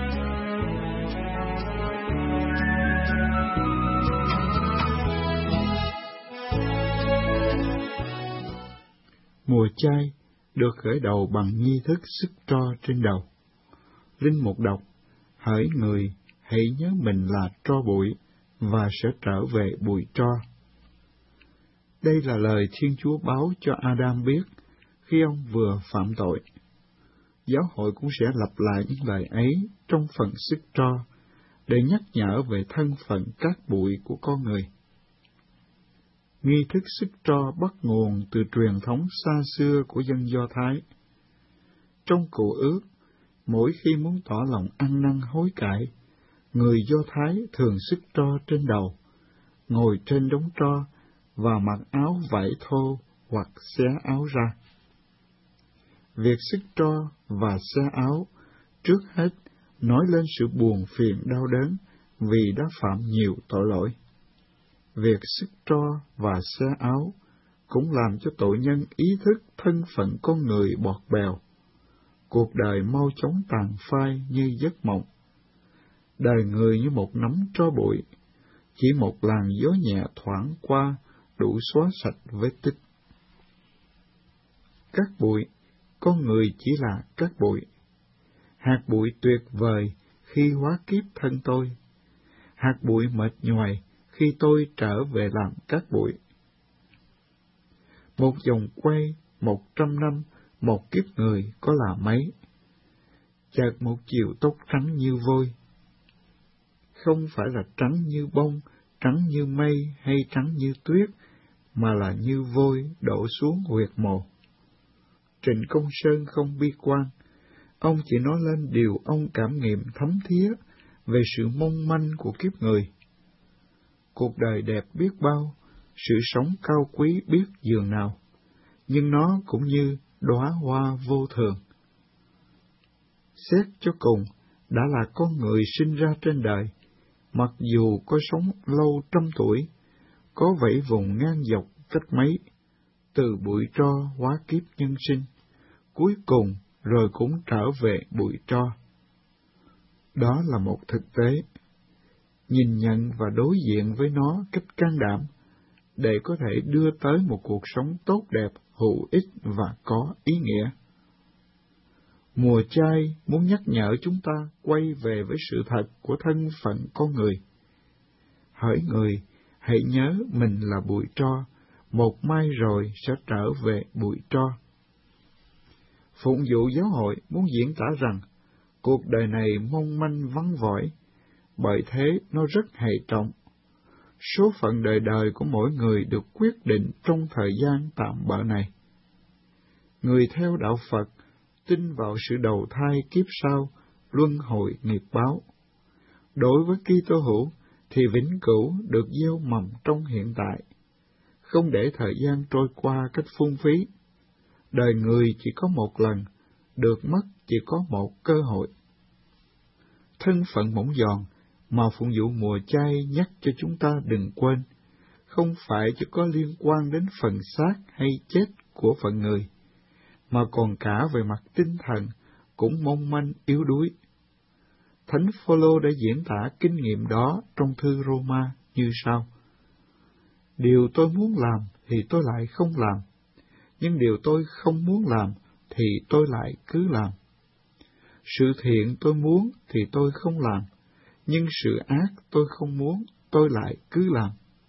mùa chay được khởi đầu bằng nghi thức sức tro trên đầu. Linh mục đọc: hỡi người, hãy nhớ mình là tro bụi và sẽ trở về bụi tro. Đây là lời Thiên Chúa báo cho Adam biết khi ông vừa phạm tội. Giáo hội cũng sẽ lặp lại những lời ấy trong phần sức tro để nhắc nhở về thân phận cát bụi của con người. Nghi thức sức tro bắt nguồn từ truyền thống xa xưa của dân Do Thái. Trong Cựu Ước, mỗi khi muốn tỏ lòng ăn năn hối cải, người Do Thái thường sức tro trên đầu, ngồi trên đống tro và mặc áo vải thô hoặc xé áo ra. Việc xức tro và xé áo trước hết nói lên sự buồn phiền đau đớn vì đã phạm nhiều tội lỗi. Việc xức tro và xé áo cũng làm cho tội nhân ý thức thân phận con người bọt bèo. Cuộc đời mau chóng tàn phai như giấc mộng. Đời người như một nắm tro bụi, chỉ một làn gió nhẹ thoảng qua đủ xóa sạch vết tích. Cát bụi, con người chỉ là cát bụi. Hạt bụi tuyệt vời khi hóa kiếp thân tôi. Hạt bụi mệt nhoài khi tôi trở về làm cát bụi. Một vòng quay 100 năm, một kiếp người có là mấy? Chợt một chiều tóc trắng như vôi. Không phải là trắng như bông, trắng như mây hay trắng như tuyết, mà là như vôi đổ xuống huyệt mộ. Trịnh Công Sơn không bi quan, ông chỉ nói lên điều ông cảm nghiệm thấm thía về sự mong manh của kiếp người. Cuộc đời đẹp biết bao, sự sống cao quý biết dường nào, nhưng nó cũng như đóa hoa vô thường. Xét cho cùng, đã là con người sinh ra trên đời, mặc dù có sống lâu trăm tuổi, có vẫy vùng ngang dọc cách mấy, từ bụi tro hóa kiếp nhân sinh, cuối cùng rồi cũng trở về bụi tro. Đó là một thực tế. Nhìn nhận và đối diện với nó cách can đảm, để có thể đưa tới một cuộc sống tốt đẹp, hữu ích và có ý nghĩa. Mùa chay muốn nhắc nhở chúng ta quay về với sự thật của thân phận con người. Hỡi người, hãy nhớ mình là bụi tro, một mai rồi sẽ trở về bụi tro. Phụng vụ giáo hội muốn diễn tả rằng, cuộc đời này mong manh vắng vỏi, bởi thế nó rất hệ trọng. Số phận đời đời của mỗi người được quyết định trong thời gian tạm bợ này. Người theo đạo Phật tin vào sự đầu thai kiếp sau, luân hồi nghiệp báo. Đối với Kitô hữu thì vĩnh cửu được gieo mầm trong hiện tại, không để thời gian trôi qua cách phung phí. Đời người chỉ có một lần, được mất chỉ có một cơ hội. Thân phận mỏng giòn mà phụng vụ mùa chay nhắc cho chúng ta đừng quên, không phải chỉ có liên quan đến phần xác hay chết của phận người, mà còn cả về mặt tinh thần cũng mong manh yếu đuối. Thánh Phaolô đã diễn tả kinh nghiệm đó trong thư Roma như sau: Điều tôi muốn làm thì tôi lại không làm, nhưng điều tôi không muốn làm thì tôi lại cứ làm. Sự thiện tôi muốn thì tôi không làm, nhưng sự ác tôi không muốn tôi lại cứ làm.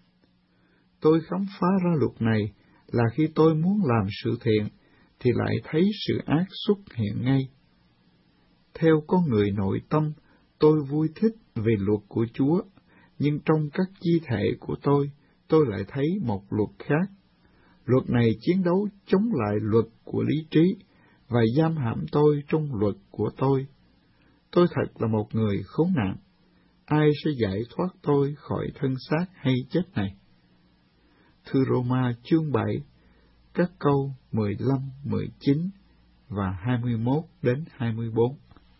Tôi khám phá ra luật này là khi tôi muốn làm sự thiện thì lại thấy sự ác xuất hiện ngay. Theo con người nội tâm, tôi vui thích về luật của Chúa, nhưng trong các chi thể của tôi lại thấy một luật khác. Luật này chiến đấu chống lại luật của lý trí và giam hãm tôi trong luật của tôi. Tôi thật là một người khốn nạn. Ai sẽ giải thoát tôi khỏi thân xác hay chết này? Thư Roma chương 7, các câu 15, 19 và 21 đến 24.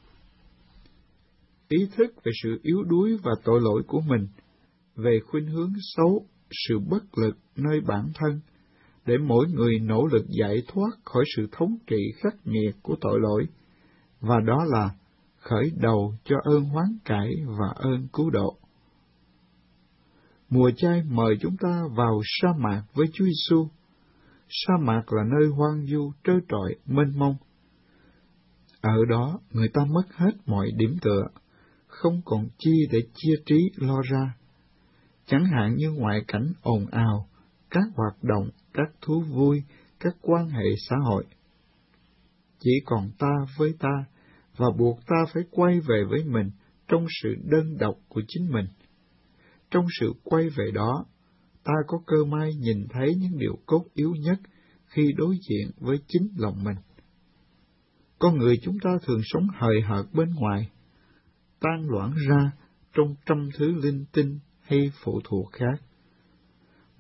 Ý thức về sự yếu đuối và tội lỗi của mình, về khuynh hướng xấu, sự bất lực nơi bản thân, để mỗi người nỗ lực giải thoát khỏi sự thống trị khắc nghiệt của tội lỗi, và đó là khởi đầu cho ơn hoán cải và ơn cứu độ. Mùa chay mời chúng ta vào sa mạc với Chúa Giêsu. Sa mạc là nơi hoang vu trơ trọi mênh mông. Ở đó người ta mất hết mọi điểm tựa, không còn chi để chia trí lo ra. Chẳng hạn như ngoại cảnh ồn ào, các hoạt động, các thú vui, các quan hệ xã hội. Chỉ còn ta với ta, và buộc ta phải quay về với mình trong sự đơn độc của chính mình. Trong sự quay về đó, ta có cơ may nhìn thấy những điều cốt yếu nhất khi đối diện với chính lòng mình. Con người chúng ta thường sống hời hợt bên ngoài, tan loãng ra trong trăm thứ linh tinh hay phụ thuộc khác.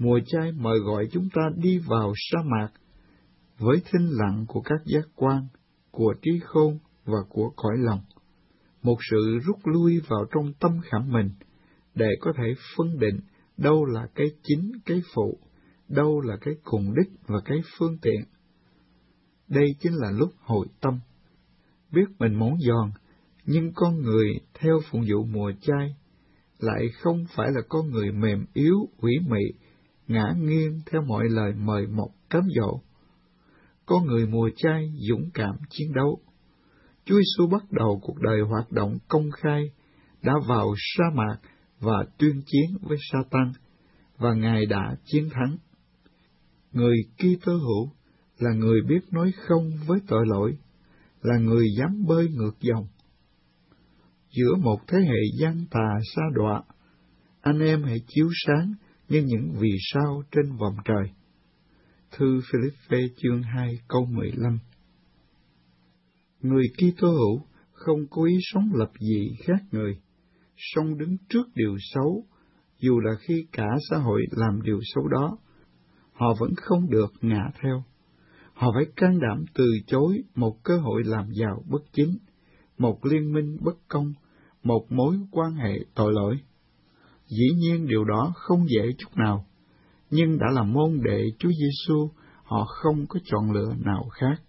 Mùa chay mời gọi chúng ta đi vào sa mạc với thinh lặng của các giác quan, của trí khôn và của cõi lòng. Một sự rút lui vào trong tâm khảm mình để có thể phân định đâu là cái chính, cái phụ, đâu là cái cùng đích và cái phương tiện. Đây chính là lúc hội tâm. Biết mình món giòn, nhưng con người theo phụng vụ mùa chay lại không phải là con người mềm yếu, ủy mị, ngã nghiêng theo mọi lời mời mọc cám dỗ. Con người mùa chay dũng cảm chiến đấu. Chúa Giêsu bắt đầu cuộc đời hoạt động công khai, đã vào sa mạc và tuyên chiến với Sa-tan, và Ngài đã chiến thắng. Người Kitô hữu là người biết nói không với tội lỗi, là người dám bơi ngược dòng. Giữa một thế hệ gian tà sa đọa, anh em hãy chiếu sáng như những vì sao trên vòm trời. Thư Philippe chương 2 câu 15. Người Kitô hữu không cố ý sống lập dị khác người, song đứng trước điều xấu, dù là khi cả xã hội làm điều xấu đó, họ vẫn không được ngã theo. Họ phải can đảm từ chối một cơ hội làm giàu bất chính, một liên minh bất công, một mối quan hệ tội lỗi. Dĩ nhiên điều đó không dễ chút nào, nhưng đã là môn đệ Chúa Giêsu, họ không có chọn lựa nào khác.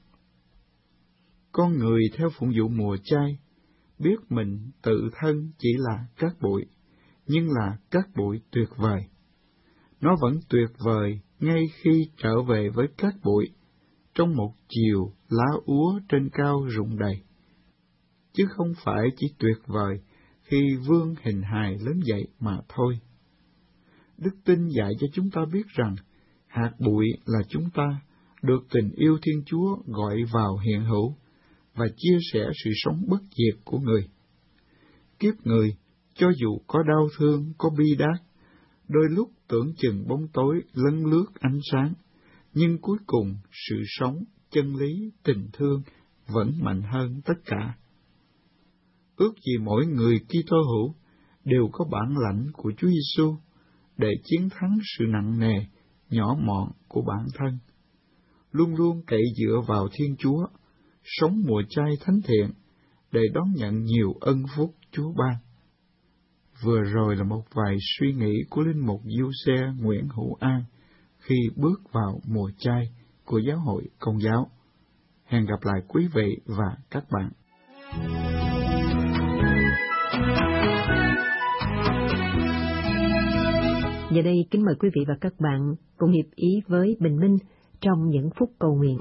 Con người theo phụng vụ mùa chay, biết mình tự thân chỉ là cát bụi, nhưng là cát bụi tuyệt vời. Nó vẫn tuyệt vời ngay khi trở về với cát bụi, trong một chiều lá úa trên cao rụng đầy, chứ không phải chỉ tuyệt vời khi vương hình hài lớn dậy mà thôi. Đức tin dạy cho chúng ta biết rằng hạt bụi là chúng ta, được tình yêu Thiên Chúa gọi vào hiện hữu và chia sẻ sự sống bất diệt của người. Kiếp người, cho dù có đau thương, có bi đát, đôi lúc tưởng chừng bóng tối lấn lướt ánh sáng, nhưng cuối cùng sự sống, chân lý, tình thương vẫn mạnh hơn tất cả. Ước gì mỗi người Kitô hữu đều có bản lãnh của Chúa Giêsu để chiến thắng sự nặng nề, nhỏ mọn của bản thân. Luôn luôn cậy dựa vào Thiên Chúa, sống mùa chay thánh thiện để đón nhận nhiều ân phúc Chúa ban. Vừa rồi là một vài suy nghĩ của linh mục Giuse Nguyễn Hữu An khi bước vào mùa chay của Giáo hội Công giáo. Hẹn gặp lại quý vị và các bạn. Giờ đây kính mời quý vị và các bạn cùng hiệp ý với Bình Minh trong những phút cầu nguyện.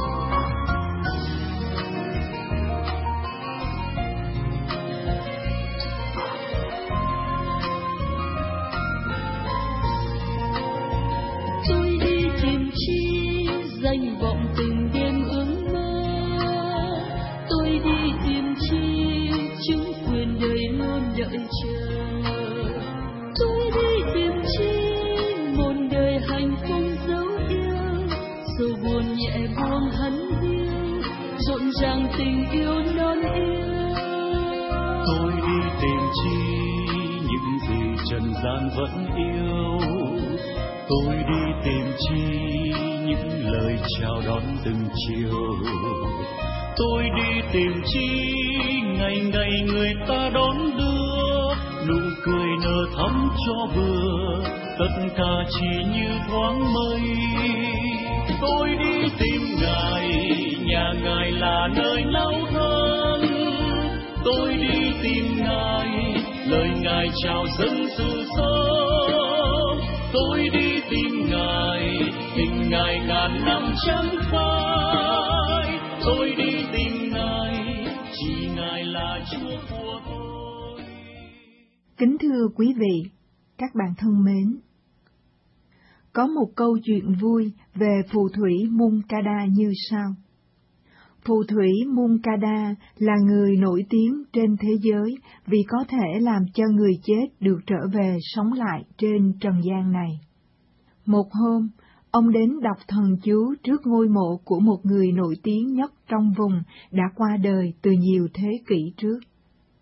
Tôi đi tìm chi danh vọng từng đêm ước mơ, tôi đi tìm chi chứng quyền đời luôn đợi chờ. Tôi đi tìm chi một đời hạnh phúc dấu yêu, dù buồn nhẹ buông hắn điêu, rộn ràng tình yêu non yêu. Tôi đi tìm chi những gì trần gian vẫn yêu, tôi đi tìm chi những lời chào đón từng chiều. Tôi đi tìm chi ngày ngày người ta đón đưa, nụ cười nở thắm cho vừa, tất cả chỉ như thoáng mây. Tôi đi tìm Ngài, nhà Ngài là nơi nao thân. Tôi đi tìm Ngài, lời Ngài chào dâng sự sống. Tôi đi tìm Ngài, tình Ngài ngàn năm chẳng phai. Tôi đi tìm Ngài, chỉ Ngài là Chúa của tôi. Kính thưa quý vị, các bạn thân mến, có một câu chuyện vui về phù thủy Munkada như sau. Phù thủy Munkada là người nổi tiếng trên thế giới vì có thể làm cho người chết được trở về sống lại trên trần gian này. Một hôm, ông đến đọc thần chú trước ngôi mộ của một người nổi tiếng nhất trong vùng đã qua đời từ nhiều thế kỷ trước.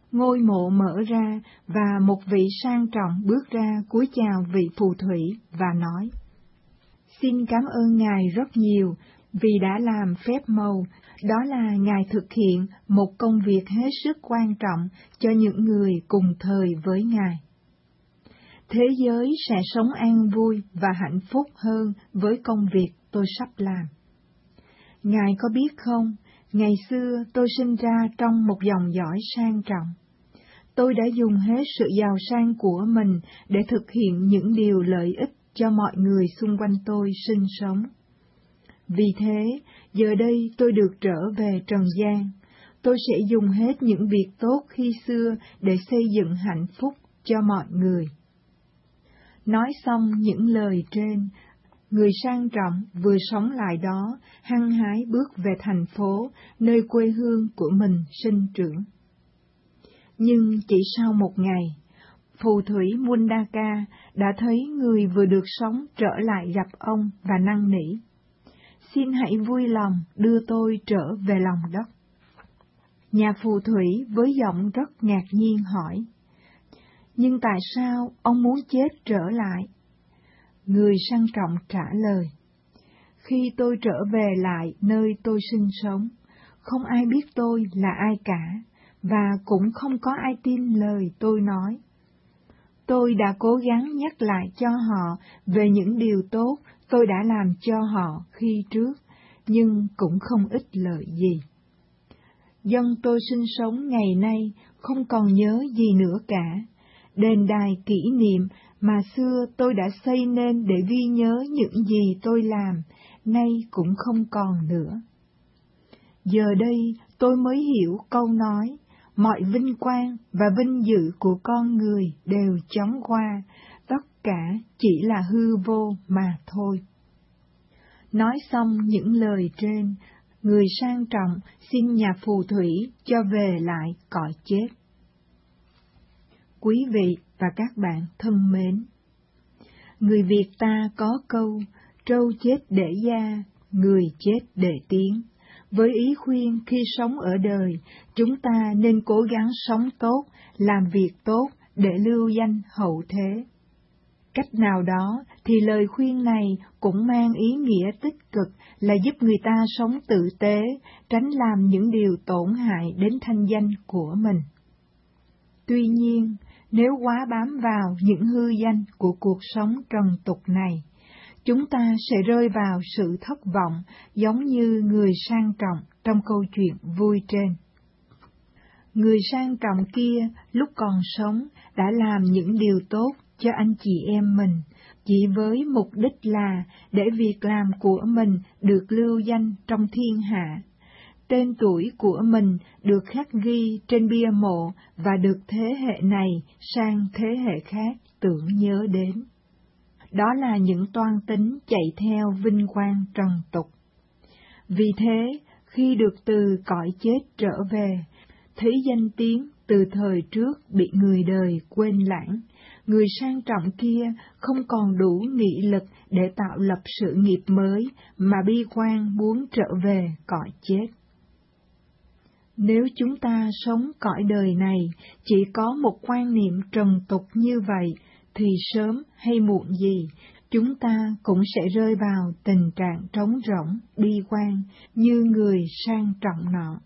Ngôi mộ mở ra và một vị sang trọng bước ra cúi chào vị phù thủy và nói: Xin cảm ơn Ngài rất nhiều vì đã làm phép màu, đó là Ngài thực hiện một công việc hết sức quan trọng cho những người cùng thời với Ngài. Thế giới sẽ sống an vui và hạnh phúc hơn với công việc tôi sắp làm. Ngài có biết không, ngày xưa tôi sinh ra trong một dòng dõi sang trọng. Tôi đã dùng hết sự giàu sang của mình để thực hiện những điều lợi ích cho mọi người xung quanh tôi sinh sống. Vì thế, giờ đây tôi được trở về trần gian. Tôi sẽ dùng hết những việc tốt khi xưa để xây dựng hạnh phúc cho mọi người. Nói xong những lời trên, người sang trọng vừa sống lại đó, hăng hái bước về thành phố, nơi quê hương của mình sinh trưởng. Nhưng chỉ sau một ngày, phù thủy Mundaka đã thấy người vừa được sống trở lại gặp ông và năn nỉ: Xin hãy vui lòng đưa tôi trở về lòng đất. Nhà phù thủy với giọng rất ngạc nhiên hỏi: Nhưng tại sao ông muốn chết trở lại? Người sang trọng trả lời: Khi tôi trở về lại nơi tôi sinh sống, không ai biết tôi là ai cả, và cũng không có ai tin lời tôi nói. Tôi đã cố gắng nhắc lại cho họ về những điều tốt tôi đã làm cho họ khi trước, nhưng cũng không ích lợi gì. Dân tôi sinh sống ngày nay không còn nhớ gì nữa cả. Đền đài kỷ niệm mà xưa tôi đã xây nên để ghi nhớ những gì tôi làm, nay cũng không còn nữa. Giờ đây tôi mới hiểu câu nói: mọi vinh quang và vinh dự của con người đều chóng qua, tất cả chỉ là hư vô mà thôi. Nói xong những lời trên, người sang trọng xin nhà phù thủy cho về lại cõi chết. Quý vị và các bạn thân mến, người Việt ta có câu trâu chết để da, người chết để tiếng. Với ý khuyên khi sống ở đời, chúng ta nên cố gắng sống tốt, làm việc tốt để lưu danh hậu thế. Cách nào đó thì lời khuyên này cũng mang ý nghĩa tích cực là giúp người ta sống tử tế, tránh làm những điều tổn hại đến thanh danh của mình. Tuy nhiên, nếu quá bám vào những hư danh của cuộc sống trần tục này, chúng ta sẽ rơi vào sự thất vọng giống như người sang trọng trong câu chuyện vui trên. Người sang trọng kia lúc còn sống đã làm những điều tốt cho anh chị em mình, chỉ với mục đích là để việc làm của mình được lưu danh trong thiên hạ. Tên tuổi của mình được khắc ghi trên bia mộ và được thế hệ này sang thế hệ khác tưởng nhớ đến. Đó là những toan tính chạy theo vinh quang trần tục. Vì thế, khi được từ cõi chết trở về, thấy danh tiếng từ thời trước bị người đời quên lãng, người sang trọng kia không còn đủ nghị lực để tạo lập sự nghiệp mới mà bi quan muốn trở về cõi chết. Nếu chúng ta sống cõi đời này chỉ có một quan niệm trần tục như vậy, thì sớm hay muộn gì, chúng ta cũng sẽ rơi vào tình trạng trống rỗng, bi quan như người sang trọng nọ.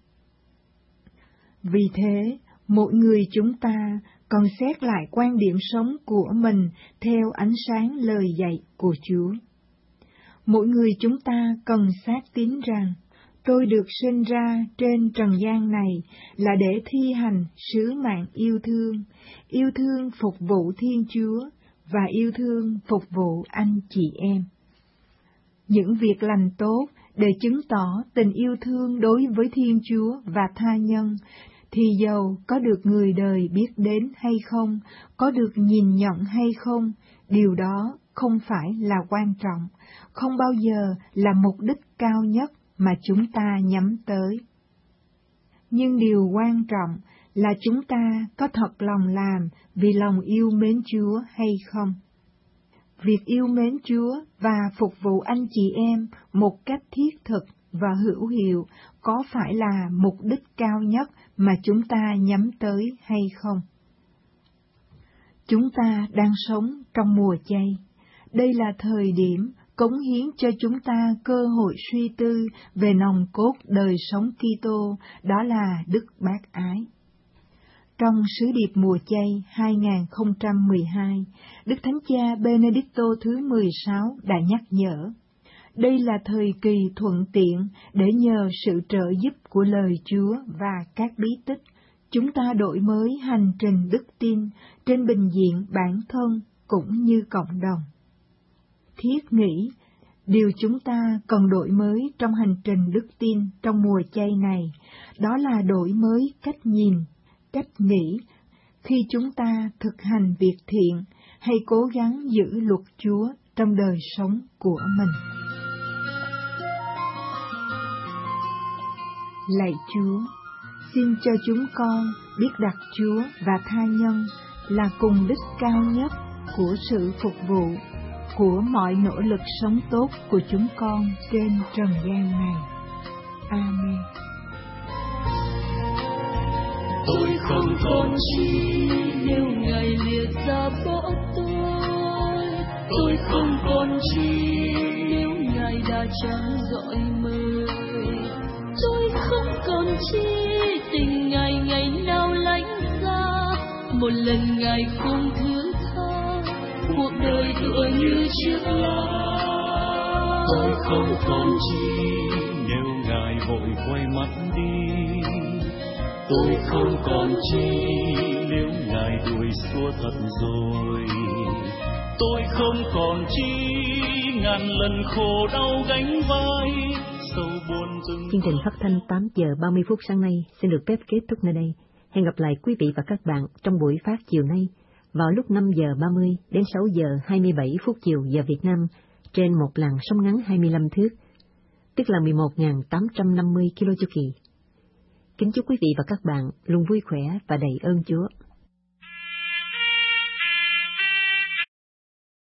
Vì thế, mỗi người chúng ta cần xét lại quan điểm sống của mình theo ánh sáng lời dạy của Chúa. Mỗi người chúng ta cần xác tín rằng, tôi được sinh ra trên trần gian này là để thi hành sứ mạng yêu thương phục vụ Thiên Chúa và yêu thương phục vụ anh chị em. Những việc lành tốt để chứng tỏ tình yêu thương đối với Thiên Chúa và tha nhân, thì dầu có được người đời biết đến hay không, có được nhìn nhận hay không, điều đó không phải là quan trọng, không bao giờ là mục đích cao nhất mà chúng ta nhắm tới. Nhưng điều quan trọng là chúng ta có thật lòng làm vì lòng yêu mến Chúa hay không. Việc yêu mến Chúa và phục vụ anh chị em một cách thiết thực và hữu hiệu có phải là mục đích cao nhất mà chúng ta nhắm tới hay không? Chúng ta đang sống trong mùa chay. Đây là thời điểm cống hiến cho chúng ta cơ hội suy tư về nòng cốt đời sống Kitô, đó là đức bác ái. Trong sứ điệp mùa chay 2012, Đức Thánh Cha Benedicto thứ 16 đã nhắc nhở, đây là thời kỳ thuận tiện để nhờ sự trợ giúp của lời Chúa và các bí tích, chúng ta đổi mới hành trình đức tin trên bình diện bản thân cũng như cộng đồng. Thiết nghĩ, điều chúng ta cần đổi mới trong hành trình đức tin trong mùa chay này, đó là đổi mới cách nhìn, cách nghĩ, khi chúng ta thực hành việc thiện hay cố gắng giữ luật Chúa trong đời sống của mình. Lạy Chúa, xin cho chúng con biết đặt Chúa và tha nhân là cùng đích cao nhất của sự phục vụ, của mọi nỗ lực sống tốt của chúng con trên trần gian này. Amen. Tôi không còn chi nếu Ngài lìa xa bỏ tôi không còn chi nếu Ngài đã chẳng dõi mời. Tôi không còn chi tình Ngài ngày nào lánh xa, một lần Ngài không thứ tha, cuộc đời tựa như chiếc lá. Tôi không còn chi nếu Ngài vội quay mắt đi, tôi không còn chi nếu Ngài đuổi xua thật rồi. Tôi không còn chi ngàn lần khổ đau gánh vai, sâu buồn từng. Chương trình phát thanh 8 giờ 30 phút sáng nay xin được phép kết thúc nơi đây. Hẹn gặp lại quý vị và các bạn trong buổi phát chiều nay vào lúc 5 giờ 30 đến 6 giờ 27 phút chiều giờ Việt Nam trên một làn sóng ngắn 25 thước, tức là 11.850 kilo chu kỳ. Kính chúc quý vị và các bạn luôn vui khỏe và đầy ơn Chúa.